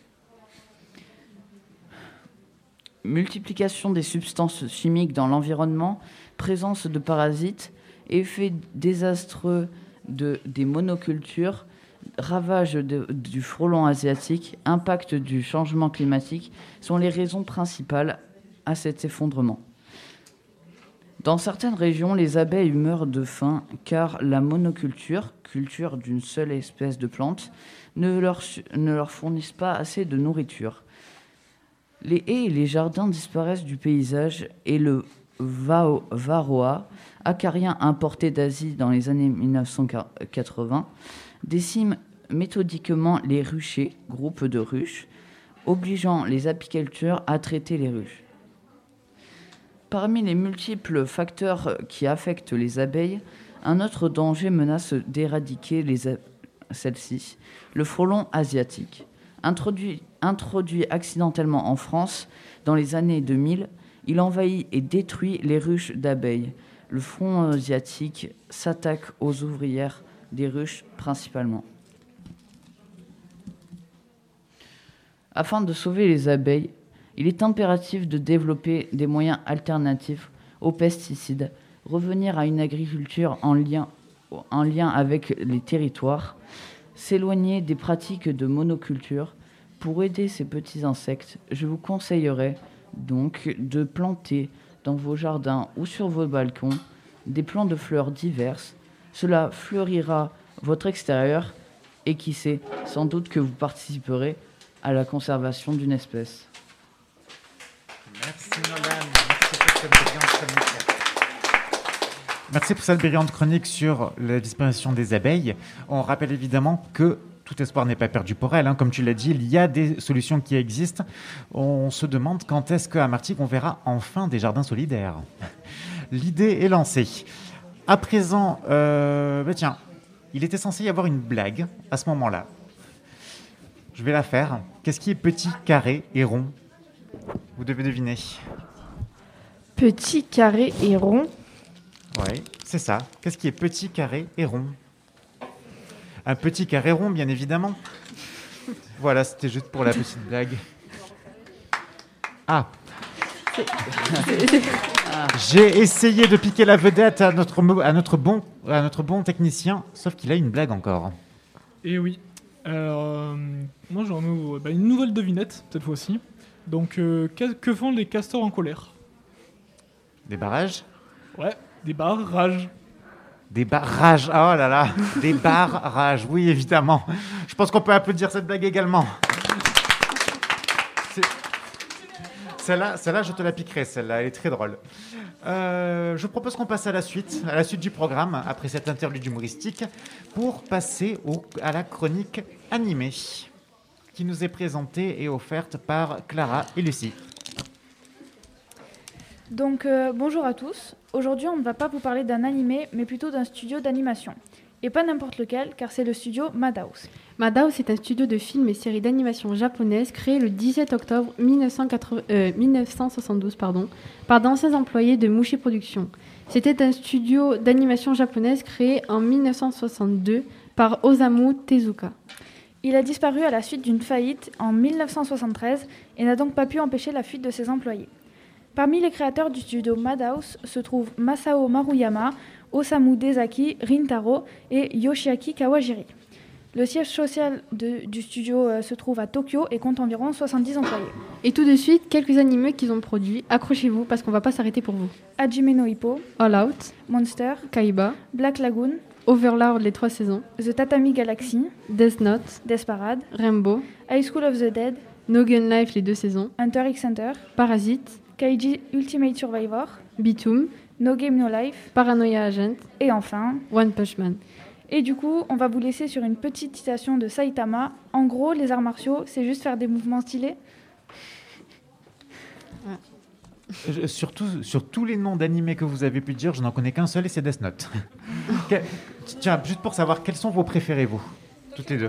S11: Multiplication des substances chimiques dans l'environnement, présence de parasites, effets désastreux des monocultures, ravages du frelon asiatique, impact du changement climatique sont les raisons principales à cet effondrement. Dans certaines régions, les abeilles meurent de faim car la monoculture, culture d'une seule espèce de plante, ne leur fournissent pas assez de nourriture. Les haies et les jardins disparaissent du paysage et le varroa, acarien importé d'Asie dans les années 1980, décime méthodiquement les ruchers, groupes de ruches, obligeant les apiculteurs à traiter les ruches. Parmi les multiples facteurs qui affectent les abeilles, un autre danger menace d'éradiquer celles-ci, le frelon asiatique. Introduit accidentellement en France dans les années 2000, il envahit et détruit les ruches d'abeilles. Le frelon asiatique s'attaque aux ouvrières des ruches principalement. Afin de sauver les abeilles, il est impératif de développer des moyens alternatifs aux pesticides, revenir à une agriculture en lien avec les territoires, s'éloigner des pratiques de monoculture. Pour aider ces petits insectes, je vous conseillerais donc de planter dans vos jardins ou sur vos balcons des plants de fleurs diverses. Cela fleurira votre extérieur et qui sait, sans doute que vous participerez à la conservation d'une espèce.
S2: Merci Nolan, merci pour cette brillante chronique sur la disparition des abeilles. On rappelle évidemment que tout espoir n'est pas perdu pour elle. Comme tu l'as dit, il y a des solutions qui existent. On se demande quand est-ce qu'à Martigues, on verra enfin des jardins solidaires. L'idée est lancée. À présent, tiens, il était censé y avoir une blague à ce moment-là. Je vais la faire. Qu'est-ce qui est petit, carré et rond ? Vous devez deviner.
S7: Petit, carré et rond.
S2: Oui, c'est ça. Qu'est-ce qui est petit, carré et rond ? Un petit carré rond, bien évidemment. Voilà, c'était juste pour la petite blague. Ah. J'ai essayé de piquer la vedette à notre bon technicien, sauf qu'il a une blague encore.
S10: Et oui. Alors, moi j'en ai une nouvelle devinette, cette fois-ci. Donc, que font les castors en colère ?
S2: Des barrages ?
S10: Ouais, des barrages.
S2: Des barrages, oh là là, des barrages, oui évidemment. Je pense qu'on peut applaudir cette blague également. Celle-là, je te la piquerai, celle-là, elle est très drôle. Je propose qu'on passe à la suite du programme, après cette interlude humoristique, pour passer à la chronique animée, qui nous est présentée et offerte par Clara et Lucie.
S12: Donc, bonjour à tous. Aujourd'hui, on ne va pas vous parler d'un animé, mais plutôt d'un studio d'animation. Et pas n'importe lequel, car c'est le studio Madhouse.
S4: Madhouse est un studio de films et séries d'animation japonaise créé le 17 octobre 1972 par d'anciens employés de Mushi Productions. C'était un studio d'animation japonaise créé en 1962 par Osamu Tezuka.
S12: Il a disparu à la suite d'une faillite en 1973 et n'a donc pas pu empêcher la fuite de ses employés. Parmi les créateurs du studio Madhouse se trouvent Masao Maruyama, Osamu Dezaki, Rintaro et Yoshiaki Kawajiri. Le siège social du studio se trouve à Tokyo et compte environ 70 employés.
S4: Et tout de suite, quelques animés qu'ils ont produits. Accrochez-vous parce qu'on va pas s'arrêter pour vous.
S12: Hajime no Ippo,
S4: All Out,
S12: Monster,
S4: Kaiba,
S12: Black Lagoon,
S4: Overlord les 3 saisons,
S12: The Tatami Galaxy,
S4: Death Note,
S12: Desperate,
S4: Rainbow,
S12: High School of the Dead,
S4: No Gun Life les 2 saisons,
S12: Hunter x Hunter,
S4: Parasite,
S12: Kaiji Ultimate Survivor,
S4: Bitoom,
S12: No Game No Life,
S4: Paranoia Agent
S12: et enfin
S4: One Punch Man.
S12: Et du coup, on va vous laisser sur une petite citation de Saitama. En gros, les arts martiaux, c'est juste faire des mouvements stylés.
S2: Sur tous les noms d'animés que vous avez pu dire, je n'en connais qu'un seul et c'est Death Note. Tiens, juste pour savoir, quels sont vos préférés, vous, toutes les deux?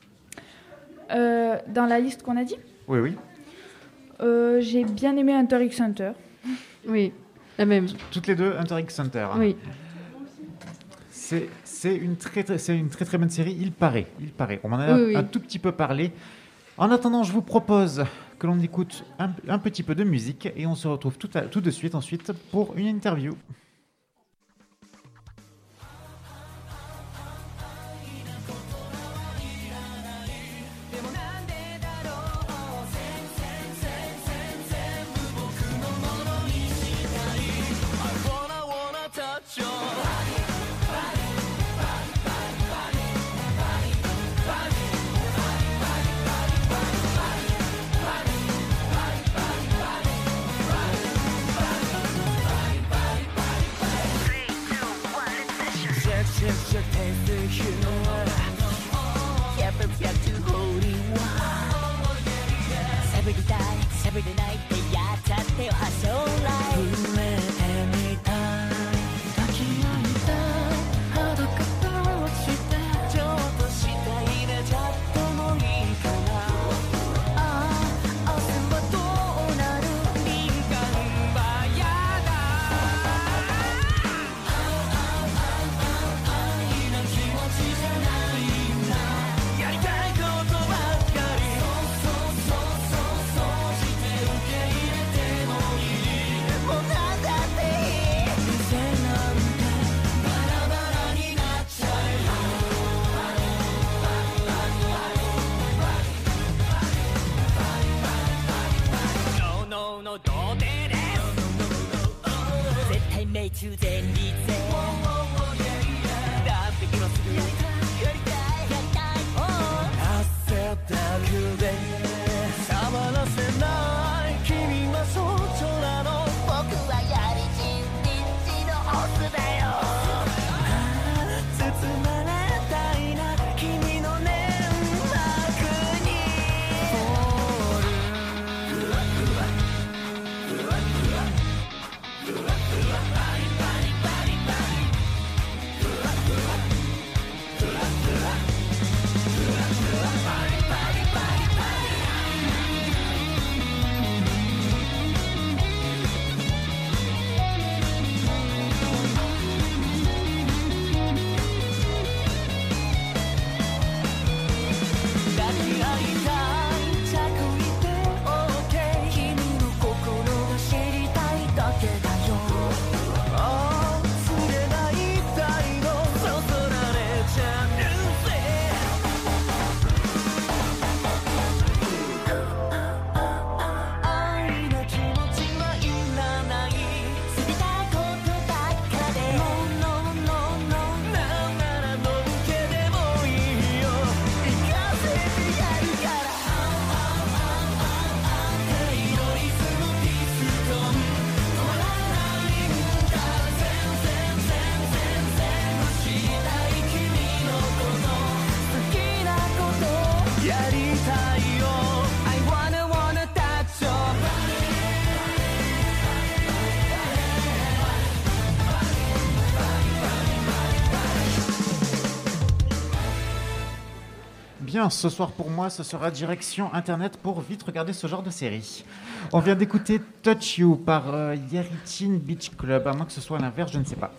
S12: Dans la liste qu'on a dit?
S2: Oui, oui.
S12: J'ai bien aimé Hunter x Hunter.
S4: Oui, la même.
S2: Toutes les deux, Hunter x Hunter.
S4: Oui.
S2: C'est une très très bonne série, il paraît. On en a un tout petit peu parlé. En attendant, je vous propose que l'on écoute un petit peu de musique et on se retrouve tout de suite ensuite pour une interview. Bien, ce soir pour moi, ce sera direction Internet pour vite regarder ce genre de série. On vient d'écouter Touch You par Yeritin Beach Club, à moins que ce soit l'inverse, je ne sais pas.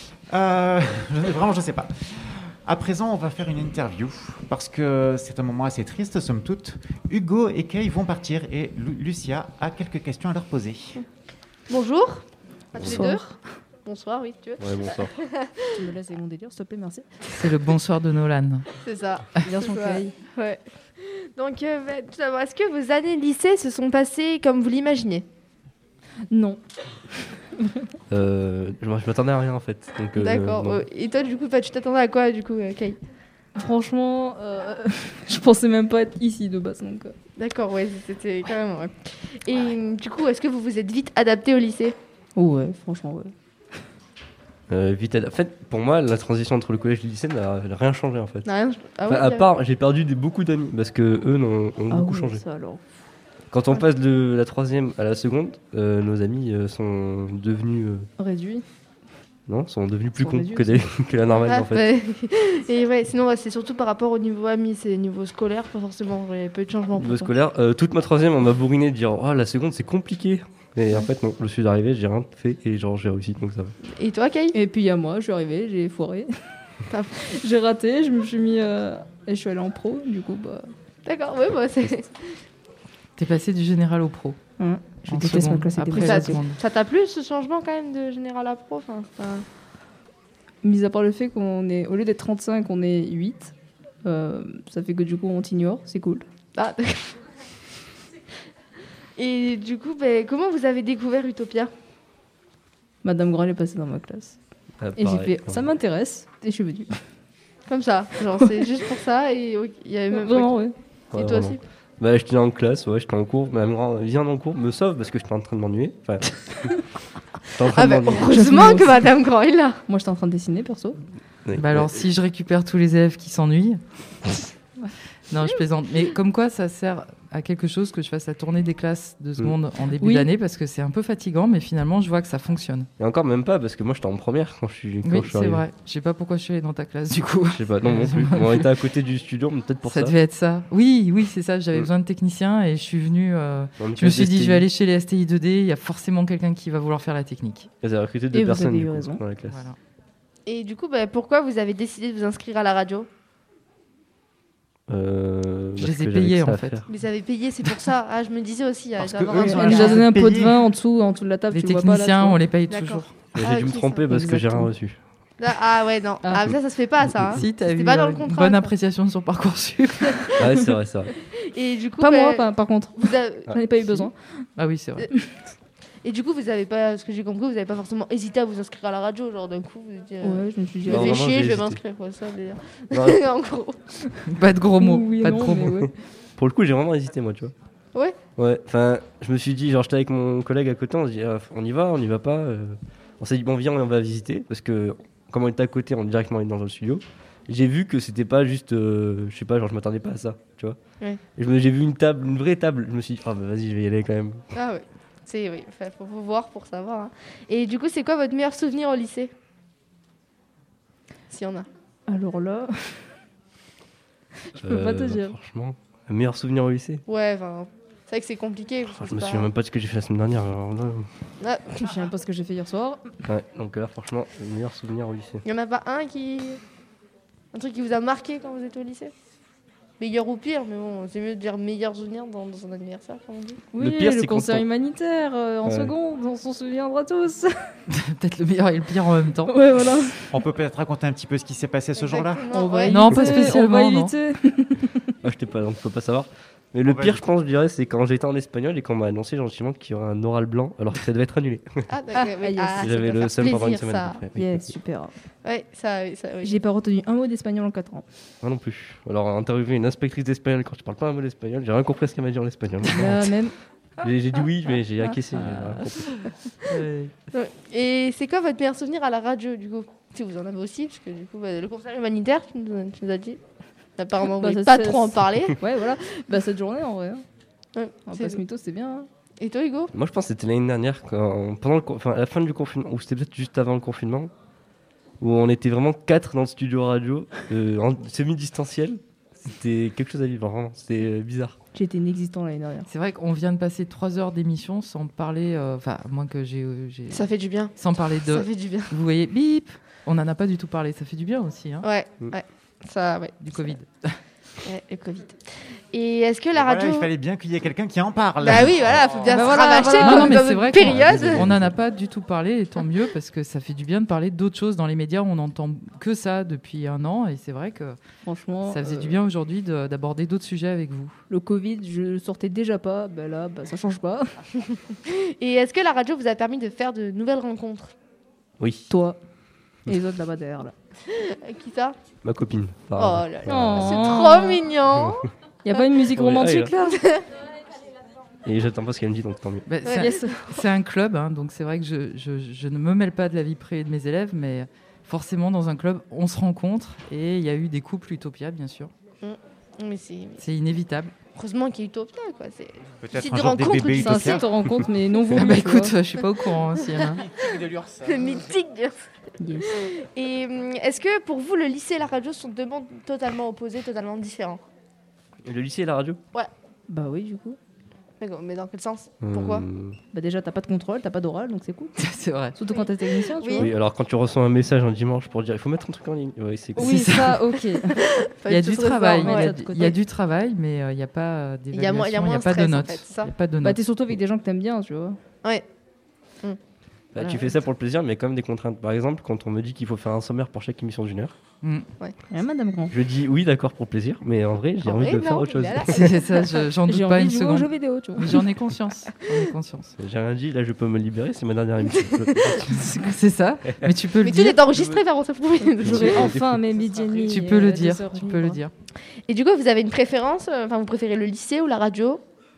S2: Vraiment, je ne sais pas. À présent, on va faire une interview, parce que c'est un moment assez triste, somme toute. Hugo et Kay vont partir, et Lucia a quelques questions à leur poser.
S13: Bonjour à tous les deux. Bonsoir, oui, tu veux.
S14: Ouais, bonsoir.
S8: Tu me laisses avec mon délire, s'il te plaît, merci.
S3: C'est le bonsoir de Nolan.
S13: C'est ça.
S8: Bien son Kay.
S13: Ouais. Donc, tout d'abord, est-ce que vos années lycée se sont passées comme vous l'imaginez?
S8: Non.
S14: Je m'attendais à rien en fait.
S13: D'accord. Et toi, du coup, tu t'attendais à quoi, du coup, Kay?
S8: Franchement, je pensais même pas être ici de base. Donc,
S13: D'accord, ouais, c'était quand même. Ouais. Et du coup, est-ce que vous vous êtes vite adapté au lycée?
S8: Ouais, franchement, ouais.
S14: En fait, pour moi, la transition entre le collège et le lycée n'a rien changé en fait.
S13: Ah ouais,
S14: à part, j'ai perdu beaucoup d'amis parce que eux ont beaucoup changé.
S8: Ça, alors.
S14: Quand on passe de la troisième à la seconde, nos amis sont devenus
S8: réduits.
S14: Non, sont devenus plus cons que la normale en fait.
S13: Ouais. Et ouais, sinon c'est surtout par rapport au niveau amis, c'est niveau scolaire, pas forcément. Il y a peu de changements.
S14: Niveau scolaire, toute ma troisième, on m'a bourriné de dire oh la seconde c'est compliqué. Et en fait non, je suis arrivé, j'ai rien fait et genre j'ai réussi donc ça va.
S13: Et toi Kay?
S8: Et puis il y a moi, je suis arrivé, j'ai foiré. J'ai raté, je me suis mis et je suis allé en pro, du coup bah.
S13: D'accord, ouais bah c'est.
S3: T'es passé du général au pro.
S8: Je déteste ma classe.
S13: Après, ça t'a plu ce changement quand même de général à pro?
S8: Mis à part le fait qu'on est, au lieu d'être 35, on est 8. Ça fait que du coup on t'ignore, c'est cool.
S13: Ah, et du coup, comment vous avez découvert Utopia?
S8: Madame Grand est passée dans ma classe. Et j'ai fait, ça m'intéresse, et je suis venue.
S13: Comme ça, genre c'est juste pour ça, et il y avait même...
S8: Vraiment, ouais.
S13: Et toi aussi?
S14: Bah, j'étais en classe, ouais, j'étais en cours. Madame Grand vient en cours, me sauve parce que j'étais en train de m'ennuyer. Enfin,
S13: heureusement que Madame Grand est là.
S8: Moi, j'étais en train de dessiner, perso.
S3: Bah alors, si je récupère tous les élèves qui s'ennuient... Non, je plaisante. Mais comme quoi, ça sert à quelque chose que je fasse la tournée des classes de seconde en début d'année, parce que c'est un peu fatigant, mais finalement, je vois que ça fonctionne.
S14: Et encore même pas, parce que moi, j'étais en première quand je suis
S3: Oui,
S14: arrivé.
S3: c'est vrai. Je sais pas pourquoi je suis allée dans ta classe, du coup.
S14: Je sais pas, non plus. On était à côté du studio, mais peut-être pour ça.
S3: Ça devait être ça. Oui, c'est ça. J'avais besoin de techniciens et je suis venue... je me suis dit, je vais aller chez les STI 2D, il y a forcément quelqu'un qui va vouloir faire la technique.
S14: Vous avez recruté 2 personnes
S8: vous avez eu raison.
S14: dans la classe.
S3: Voilà.
S13: Et du coup, pourquoi vous avez décidé de vous inscrire à la radio?
S3: Je les ai payés en fait.
S13: Vous les avez payés, c'est pour ça. Ah, je me disais aussi.
S8: Elle nous a donné un pot de vin en dessous de la table.
S3: Les
S8: tu vois pas, là,
S3: techniciens, on les paye toujours.
S14: J'ai dû me tromper parce que j'ai rien reçu.
S13: Ah ouais, non. Ah, ça se fait pas, ça. Hein.
S3: Si, t'as
S13: C'était
S3: eu
S13: pas dans le
S3: une
S13: contrat.
S3: bonne
S13: quoi.
S3: appréciation sur Parcoursup.
S14: Ah ouais, c'est vrai.
S13: Et du coup,
S8: pas moi, par contre.
S13: Vous avez...
S8: J'en ai pas eu besoin.
S3: Ah oui, c'est vrai.
S13: Et du coup, vous avez pas, ce que j'ai compris, vous avez pas forcément hésité à vous inscrire à la radio, genre d'un coup, vous étiez.
S8: Ouais, je me suis dit.
S13: Je me fais chier, je vais
S14: hésité.
S13: m'inscrire, quoi, ça, d'ailleurs. En gros.
S3: Pas de gros mots.
S8: Oui,
S3: pas de
S8: non,
S3: gros
S8: mais
S3: mots.
S8: ouais.
S14: Pour le coup, j'ai vraiment hésité, moi, tu vois.
S13: Ouais.
S14: Ouais, enfin, je me suis dit, genre, j'étais avec mon collègue à côté, on se dit, on y va pas. On s'est dit, bon, viens, on va visiter, parce que comme on était à côté, on est directement allé dans le studio. J'ai vu que c'était pas juste, je sais pas, genre, je m'attendais pas à ça, tu vois.
S13: Ouais.
S14: Et j'ai vu une vraie table, je me suis dit, vas-y, je vais y aller quand même.
S13: Ah ouais. Oui, faut voir pour savoir. Hein. Et du coup, c'est quoi votre meilleur souvenir au lycée? S'il y en a.
S8: Alors là. Je peux pas te dire.
S14: Franchement, un meilleur souvenir au lycée?
S13: Ouais, enfin, c'est vrai que c'est compliqué.
S14: Je me souviens même pas de ce que j'ai fait la semaine dernière. Alors là...
S13: Ah.
S8: Je me souviens pas ce que j'ai fait hier soir.
S14: Ouais, donc franchement, le meilleur souvenir au lycée.
S13: Il y en a pas un truc qui vous a marqué quand vous étiez au lycée? Meilleur ou pire, mais bon, c'est mieux de dire meilleur souvenir dans un anniversaire, comme on dit.
S8: Oui, le concert humanitaire en seconde, on s'en souviendra tous.
S3: Peut-être le meilleur et le pire en même temps.
S8: Ouais, voilà.
S2: On peut peut-être raconter un petit peu ce qui s'est passé ce jour-là.
S3: Non, pas spécialement.
S8: On va éviter.
S14: On peut pas savoir. Mais le pire, je pense, je dirais, c'est quand j'étais en espagnol et qu'on m'a annoncé gentiment qu'il y aurait un oral blanc, alors que ça devait être annulé.
S13: Ah, d'accord.
S14: J'avais le seum pendant une semaine.
S8: Yes, super.
S13: Ouais, ça, oui.
S8: J'ai pas retenu un mot d'espagnol en 4 ans.
S14: Moi non plus. Alors, interviewer une inspectrice d'espagnol quand je parle pas un mot d'espagnol, j'ai rien compris ce qu'elle m'a dit en espagnol.
S8: Même.
S14: J'ai dit oui, mais j'ai acquiescé.
S13: Et c'est quoi votre meilleur souvenir à la radio, du coup? Si vous en avez aussi, parce que du coup, le concert humanitaire, tu nous as dit. Apparemment, vous voulez pas trop en parler.
S8: Ouais, voilà. Cette journée, en vrai.
S13: Ouais,
S8: on va pas se mytho, c'est bien. Hein.
S13: Et toi, Hugo?
S14: Moi, je pense que c'était l'année dernière, à la fin du confinement, ou c'était peut-être juste avant le confinement, où on était vraiment 4 dans le studio radio, en semi-distanciel. C'était quelque chose à vivre, vraiment. C'était bizarre.
S8: J'étais inexistant l'année dernière.
S3: C'est vrai qu'on vient de passer 3 heures d'émission sans parler. Enfin, moins que j'ai.
S13: Ça fait du bien.
S3: Sans parler de.
S13: Ça fait du bien.
S3: Vous voyez, bip. On n'en a pas du tout parlé. Ça fait du bien aussi. Hein.
S13: Ouais. Ça, ouais.
S3: Du Covid.
S13: Ouais, le Covid. Et est-ce que la radio...
S2: Voilà, il fallait bien qu'il y ait quelqu'un qui en parle.
S13: Bah oui, voilà, il faut bien se rabâcher
S3: Non, mais c'est vrai
S13: période.
S3: On n'en a pas du tout parlé, et tant mieux, parce que ça fait du bien de parler d'autres choses dans les médias. On n'entend que ça depuis 1 an, et c'est vrai que
S8: franchement,
S3: ça faisait du bien aujourd'hui d'aborder d'autres sujets avec vous.
S8: Le Covid, je sortais déjà pas, là, ça change pas.
S13: Et est-ce que la radio vous a permis de faire de nouvelles rencontres?
S14: Oui.
S8: Toi et les autres là-bas derrière, là.
S13: Qui ça?
S14: Ma copine.
S13: Oh là là, c'est trop mignon.
S8: Y a pas une musique romantique là?
S14: Et j'attends pas ce qu'elle me dit, donc tant mieux.
S3: Bah, c'est un club, hein, donc c'est vrai que je ne me mêle pas de la vie privée de mes élèves, mais forcément dans un club, on se rencontre, et il y a eu des couples Utopia, bien sûr.
S13: Mais
S3: c'est inévitable.
S13: Heureusement qu'il y a Utopia, quoi. C'est
S2: peut-être un jour des bébés Utopia.
S8: C'est un site de rencontre, mais non voulu.
S3: Bah écoute, je suis pas au courant aussi. Hein.
S13: Le mythique de l'URSSAF. Yes. Et est-ce que pour vous, le lycée et la radio sont 2 mondes totalement opposés, totalement différents?
S14: Le lycée et la radio?
S13: Ouais.
S8: Bah oui, du coup.
S13: D'accord, mais dans quel sens? Pourquoi?
S8: Bah déjà, t'as pas de contrôle, t'as pas d'oral, donc c'est cool.
S3: C'est vrai.
S8: Surtout quand t'es technicien, tu vois.
S14: Oui, alors quand tu reçois un message un dimanche pour dire il faut mettre un truc en ligne, c'est cool.
S8: Oui, ça, ok.
S3: Il y a du travail, il y a du travail, mais il n'y a pas d'évaluation, il n'y a pas de notes.
S13: Il
S3: n'y a pas de notes.
S8: Bah t'es surtout avec des gens que t'aimes bien, tu vois.
S13: Ouais.
S14: Bah, tu fais ça pour le plaisir, mais il y a quand même des contraintes. Par exemple, quand on me dit qu'il faut faire un sommaire pour chaque émission d'1 heure,
S8: ouais. Madame Grand.
S14: Je dis oui, d'accord, pour plaisir, mais en vrai, j'ai envie de faire autre chose.
S3: C'est ça, j'en doute pas une seconde.
S8: Aux jeux vidéo, tu vois.
S3: Mais j'en ai conscience.
S14: J'ai rien dit, là je peux me libérer, c'est ma dernière émission.
S3: C'est ça, mais tu peux le dire.
S13: Mais tout est enregistré, par contre.
S8: J'aurai enfin mes midi.
S3: Tu peux le dire, tu peux le dire.
S13: Et du coup, vous avez une préférence? Enfin, vous préférez le lycée ou la radio?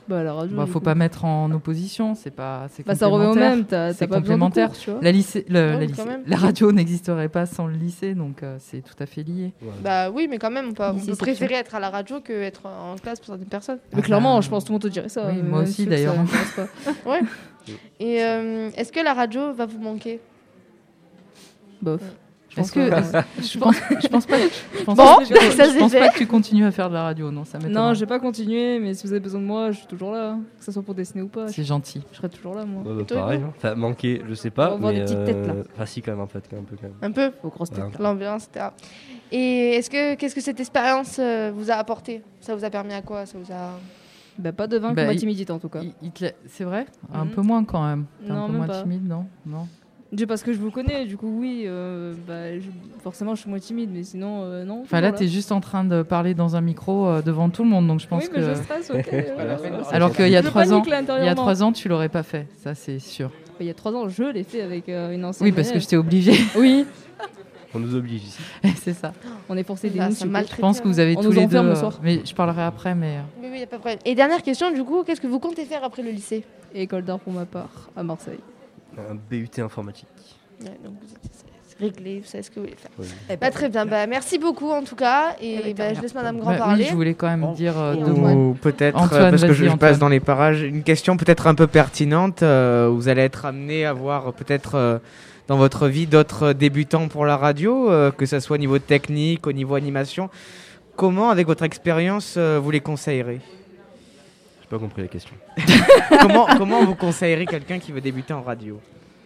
S15: Bah, la radio.
S3: Faut pas mettre en opposition, c'est
S15: ça revient au même,
S3: c'est complémentaire.
S15: Tu vois.
S3: La radio n'existerait pas sans le lycée, donc c'est tout à fait lié.
S13: Ouais. Bah oui, mais quand même, on peut préférer être à la radio que être en classe pour certaines personnes.
S15: Mais clairement, je pense que tout le monde te dirait ça.
S3: Oui, moi aussi d'ailleurs.
S13: Ouais. Et est-ce que la radio va vous manquer?
S15: Bof.
S3: Je pense pas que tu continues à faire de la radio, non, ça m'étonne.
S15: Non, je vais pas continuer, mais si vous avez besoin de moi, je suis toujours là, que ce soit pour dessiner ou pas.
S3: C'est gentil.
S15: Je serai toujours là, moi.
S14: Pareil, enfin, manquer, je sais pas,
S15: mais
S14: des
S15: petites têtes là.
S14: Enfin, si quand même, en fait, un peu quand même.
S13: Un peu.
S15: Aux grosses têtes.
S13: L'ambiance, etc. Et qu'est-ce que cette expérience vous a apporté? Ça vous a permis à quoi? Ça vous a...
S15: Bah, pas de vaincre ma timidité en tout cas.
S3: C'est vrai? Un peu moins quand même.
S15: Non,
S3: un peu moins timide, non?
S15: Parce que je vous connais, du coup, oui, forcément, je suis moins timide, mais sinon, non.
S3: Enfin, là, tu es juste en train de parler dans un micro devant tout le monde, donc je pense que.
S15: Oui, mais je stresse, ok.
S3: Alors qu'il y a 3 ans, tu l'aurais pas fait, ça, c'est sûr.
S15: Il y a 3 ans, je l'ai fait avec une ancienne.
S3: Oui, parce que je t'ai obligé.
S15: Oui.
S14: On nous oblige ici.
S3: C'est ça.
S15: On est forcé des
S3: Je pense que vous avez tous les deux. Mais je parlerai après, mais.
S13: Oui, il n'y a pas de problème. Et dernière question, du coup, qu'est-ce que vous comptez faire après le lycée?
S15: École d'art pour ma part, à Marseille.
S14: Un BUT informatique.
S13: Ouais, donc c'est réglé, vous savez ce que vous voulez faire. Oui. Très bien, merci beaucoup en tout cas. Et je laisse Madame Grand parler.
S3: Oui, je voulais quand même dire
S16: ou peut-être, parce que je passe dans les parages, une question peut-être un peu pertinente. Vous allez être amené à voir peut-être dans votre vie d'autres débutants pour la radio, que ce soit au niveau technique, au niveau animation. Comment, avec votre expérience, vous les conseillerez?
S14: J'ai pas compris la question.
S16: comment vous conseillerez quelqu'un qui veut débuter en radio?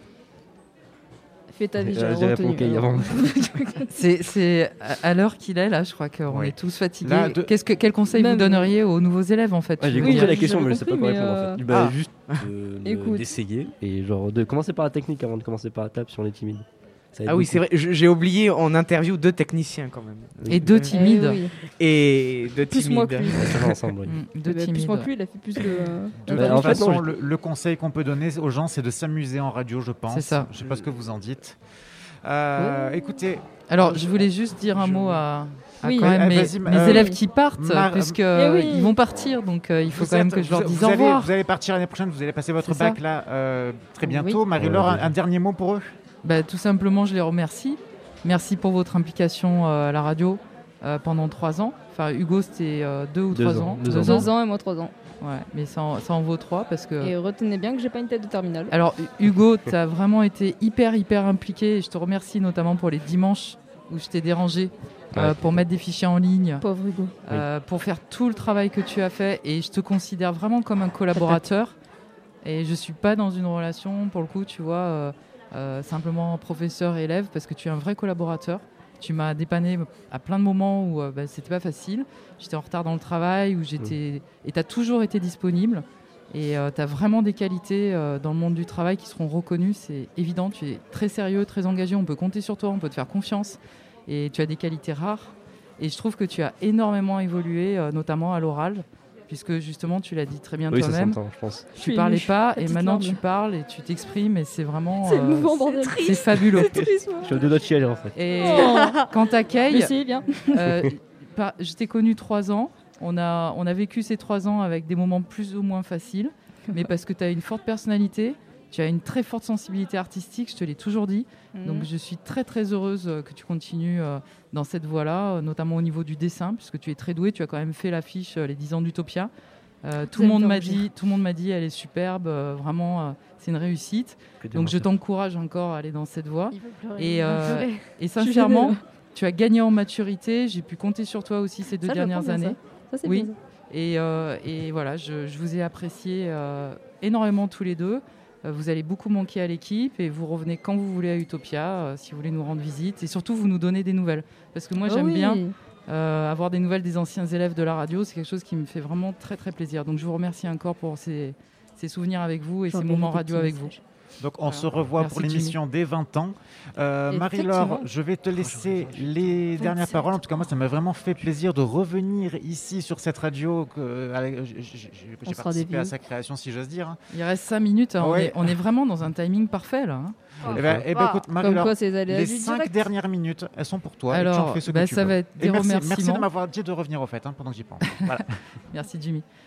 S15: Fais ta vie,
S14: j'ai répondu avant.
S3: C'est à l'heure qu'il est là, je crois qu'on est tous fatigués. Quel conseil vous donneriez aux nouveaux élèves en fait?
S14: J'ai compris la question, mais je sais pas quoi répondre en fait. Juste d'essayer et genre de commencer par la technique avant de commencer par la table si on est timide.
S16: Ah oui, c'est vrai, j'ai oublié en interview 2 techniciens quand même.
S3: Et 2 timides.
S16: Et 2 timides.
S15: Plus moi que lui.
S14: Ensemble, oui.
S3: 2 timides.
S15: Plus moi que lui, il a fait plus de...
S2: De toute façon, le conseil qu'on peut donner aux gens, c'est de s'amuser en radio, je pense.
S3: C'est ça.
S2: Je sais pas ce que vous en dites. Écoutez...
S3: Alors, je voulais juste dire un mot à quand même mes élèves qui partent, puisqu'ils vont partir, donc il faut quand même que je leur dise au revoir.
S2: Vous allez partir l'année prochaine, vous allez passer votre bac là très bientôt. Marie-Laure, un dernier mot pour eux?
S3: Tout simplement, je les remercie. Merci pour votre implication à la radio pendant 3 ans. Enfin, Hugo, c'était 2 ou 3 ans.
S15: 2 ans et moi 3 ans.
S3: Ouais, mais ça en vaut 3 parce que...
S15: Et retenez bien que j'ai pas une tête de terminale.
S3: Alors, Hugo, tu as vraiment été hyper impliqué. Et je te remercie notamment pour les dimanches où je t'ai dérangé pour mettre des fichiers en ligne.
S15: Pauvre Hugo.
S3: Pour faire tout le travail que tu as fait. Et je te considère vraiment comme un collaborateur. Et je suis pas dans une relation, pour le coup, tu vois... simplement professeur-élève parce que tu es un vrai collaborateur. Tu m'as dépanné à plein de moments où c'était pas facile. J'étais en retard dans le travail, et tu as toujours été disponible. Et tu as vraiment des qualités dans le monde du travail qui seront reconnues, c'est évident. Tu es très sérieux, très engagé, on peut compter sur toi, on peut te faire confiance. Et tu as des qualités rares. Et je trouve que tu as énormément évolué, notamment à l'oral. Puisque justement, tu l'as dit très bien toi-même,
S14: je pense.
S3: Tu parlais pas et maintenant tu parles et tu t'exprimes et c'est vraiment...
S15: C'est émouvant, bordel.
S3: C'est fabuleux.
S14: Je suis au deux doigts de chialer en fait.
S3: Et quand t'accueilles,
S15: bien.
S3: Je t'ai connu 3 ans. On a vécu ces 3 ans avec des moments plus ou moins faciles, mais parce que tu as une forte personnalité, tu as une très forte sensibilité artistique, je te l'ai toujours dit. Donc je suis très très heureuse que tu continues dans cette voie-là, notamment au niveau du dessin, puisque tu es très douée. Tu as quand même fait l'affiche les 10 ans d'Utopia. Tout le monde m'a dit, elle est superbe, vraiment, c'est une réussite. Donc je t'encourage encore à aller dans cette voie. Et sincèrement, tu as gagné en maturité. J'ai pu compter sur toi aussi ces 2 dernières années.
S15: Ça, c'est bien.
S3: Et voilà, je vous ai apprécié énormément tous les 2. Vous allez beaucoup manquer à l'équipe et vous revenez quand vous voulez à Utopia, si vous voulez nous rendre visite. Et surtout, vous nous donnez des nouvelles. Parce que moi, j'aime bien avoir des nouvelles des anciens élèves de la radio. C'est quelque chose qui me fait vraiment très, très plaisir. Donc, je vous remercie encore pour ces souvenirs avec vous et ces moments radio avec vous.
S2: Donc on se revoit pour l'émission des 20 ans. Marie-Laure, je vais te laisser les dernières paroles. En tout cas, moi, ça m'a vraiment fait plaisir de revenir ici sur cette radio. J'ai participé à sa création, si j'ose dire.
S3: Il reste 5 minutes. Hein. On est vraiment dans un timing parfait, là. Hein.
S2: Écoute, Marie-Laure, les 5 dernières minutes, elles sont pour toi.
S3: Alors,
S2: et tu en fais ce que tu
S3: ça
S2: veux.
S3: va être des remerciements.
S2: Merci de m'avoir dit de revenir au fait, pendant que j'y pense. Voilà.
S3: Merci, Jimmy.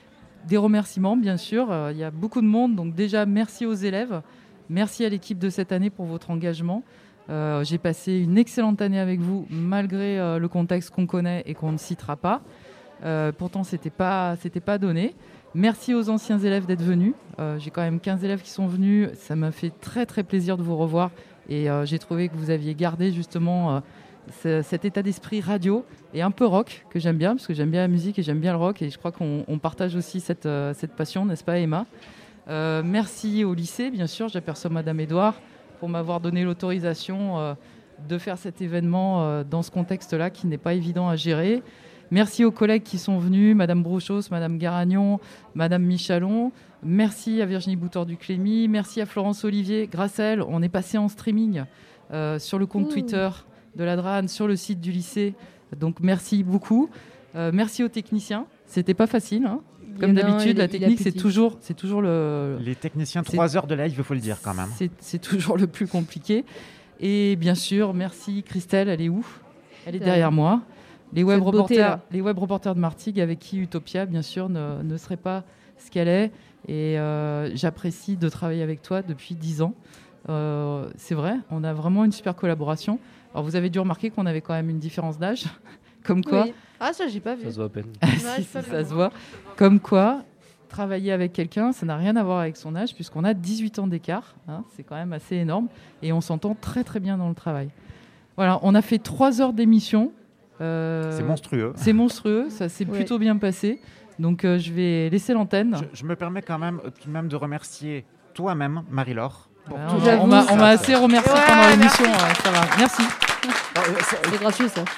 S3: Des remerciements, bien sûr. Il y a beaucoup de monde. Donc déjà, merci aux élèves. Merci à l'équipe de cette année pour votre engagement. J'ai passé une excellente année avec vous, malgré le contexte qu'on connaît et qu'on ne citera pas. Pourtant, c'était pas donné. Merci aux anciens élèves d'être venus. J'ai quand même 15 élèves qui sont venus. Ça m'a fait très, très plaisir de vous revoir. Et j'ai trouvé que vous aviez gardé justement cet état d'esprit radio et un peu rock, que j'aime bien, parce que j'aime bien la musique et j'aime bien le rock. Et je crois qu'on partage aussi cette passion, n'est-ce pas, Emma ? Merci au lycée, bien sûr. J'aperçois Madame Édouard pour m'avoir donné l'autorisation de faire cet événement dans ce contexte-là qui n'est pas évident à gérer. Merci aux collègues qui sont venus, Madame Brochos, Madame Garagnon, Madame Michalon. Merci à Virginie Boutor-Duclémy. Merci à Florence Olivier. Grâce à elle, on est passé en streaming sur le compte Twitter de la DRAN, sur le site du lycée. Donc merci beaucoup. Merci aux techniciens. C'était pas facile, hein. Comme d'habitude, la technique, c'est toujours le...
S2: Les techniciens, 3 heures de live, il faut le dire quand même.
S3: C'est toujours le plus compliqué. Et bien sûr, merci Christelle, elle est où ? Elle est derrière moi. Les web reporters de Martigues, avec qui Utopia, bien sûr, ne serait pas ce qu'elle est. Et j'apprécie de travailler avec toi depuis 10 ans. C'est vrai, on a vraiment une super collaboration. Alors, vous avez dû remarquer qu'on avait quand même une différence d'âge. Comme quoi...
S13: Oui. Ah, ça, j'ai pas vu.
S14: Ça se voit à peine.
S3: Si, ça se voit. Comme quoi, travailler avec quelqu'un, ça n'a rien à voir avec son âge, puisqu'on a 18 ans d'écart. Hein, c'est quand même assez énorme. Et on s'entend très, très bien dans le travail. Voilà, on a fait 3 heures d'émission.
S2: C'est monstrueux.
S3: C'est monstrueux, ça s'est plutôt bien passé. Donc, je vais laisser l'antenne.
S2: Je me permets quand même de remercier toi-même, Marie-Laure.
S3: On m'a assez remercié pendant l'émission. Ça va, merci.
S13: C'est gratuit, ça.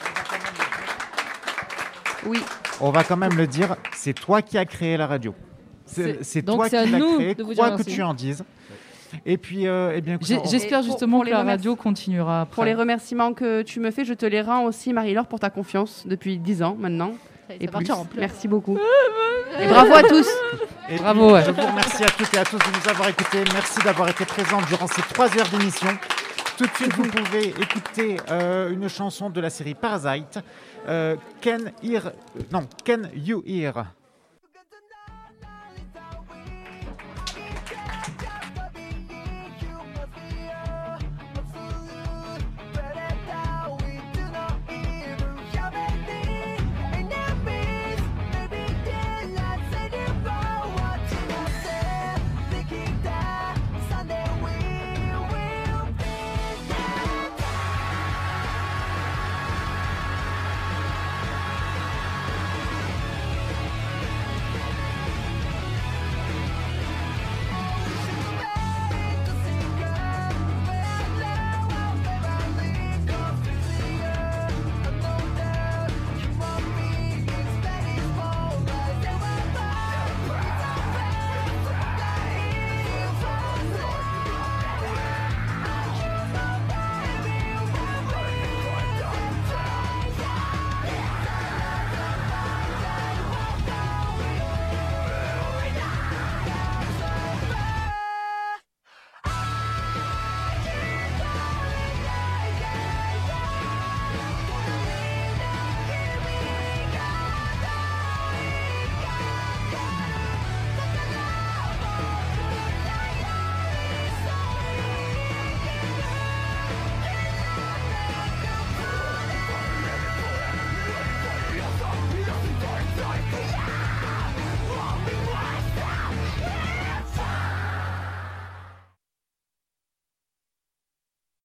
S2: Oui. On va quand même le dire, c'est toi qui as créé la radio. C'est toi qui l'as créé, quoi que tu en dises. Et puis,
S3: j'espère justement que la radio continuera après.
S6: Pour les remerciements que tu me fais, je te les rends aussi, Marie-Laure, pour ta confiance depuis 10 ans maintenant. Et plus. Merci beaucoup. Et bravo à tous.
S2: Et bravo. Je vous remercie à toutes et à tous de nous avoir écoutés. Merci d'avoir été présents durant ces 3 heures d'émission. Tout de suite, vous pouvez écouter une chanson de la série Parasite. Can You Hear?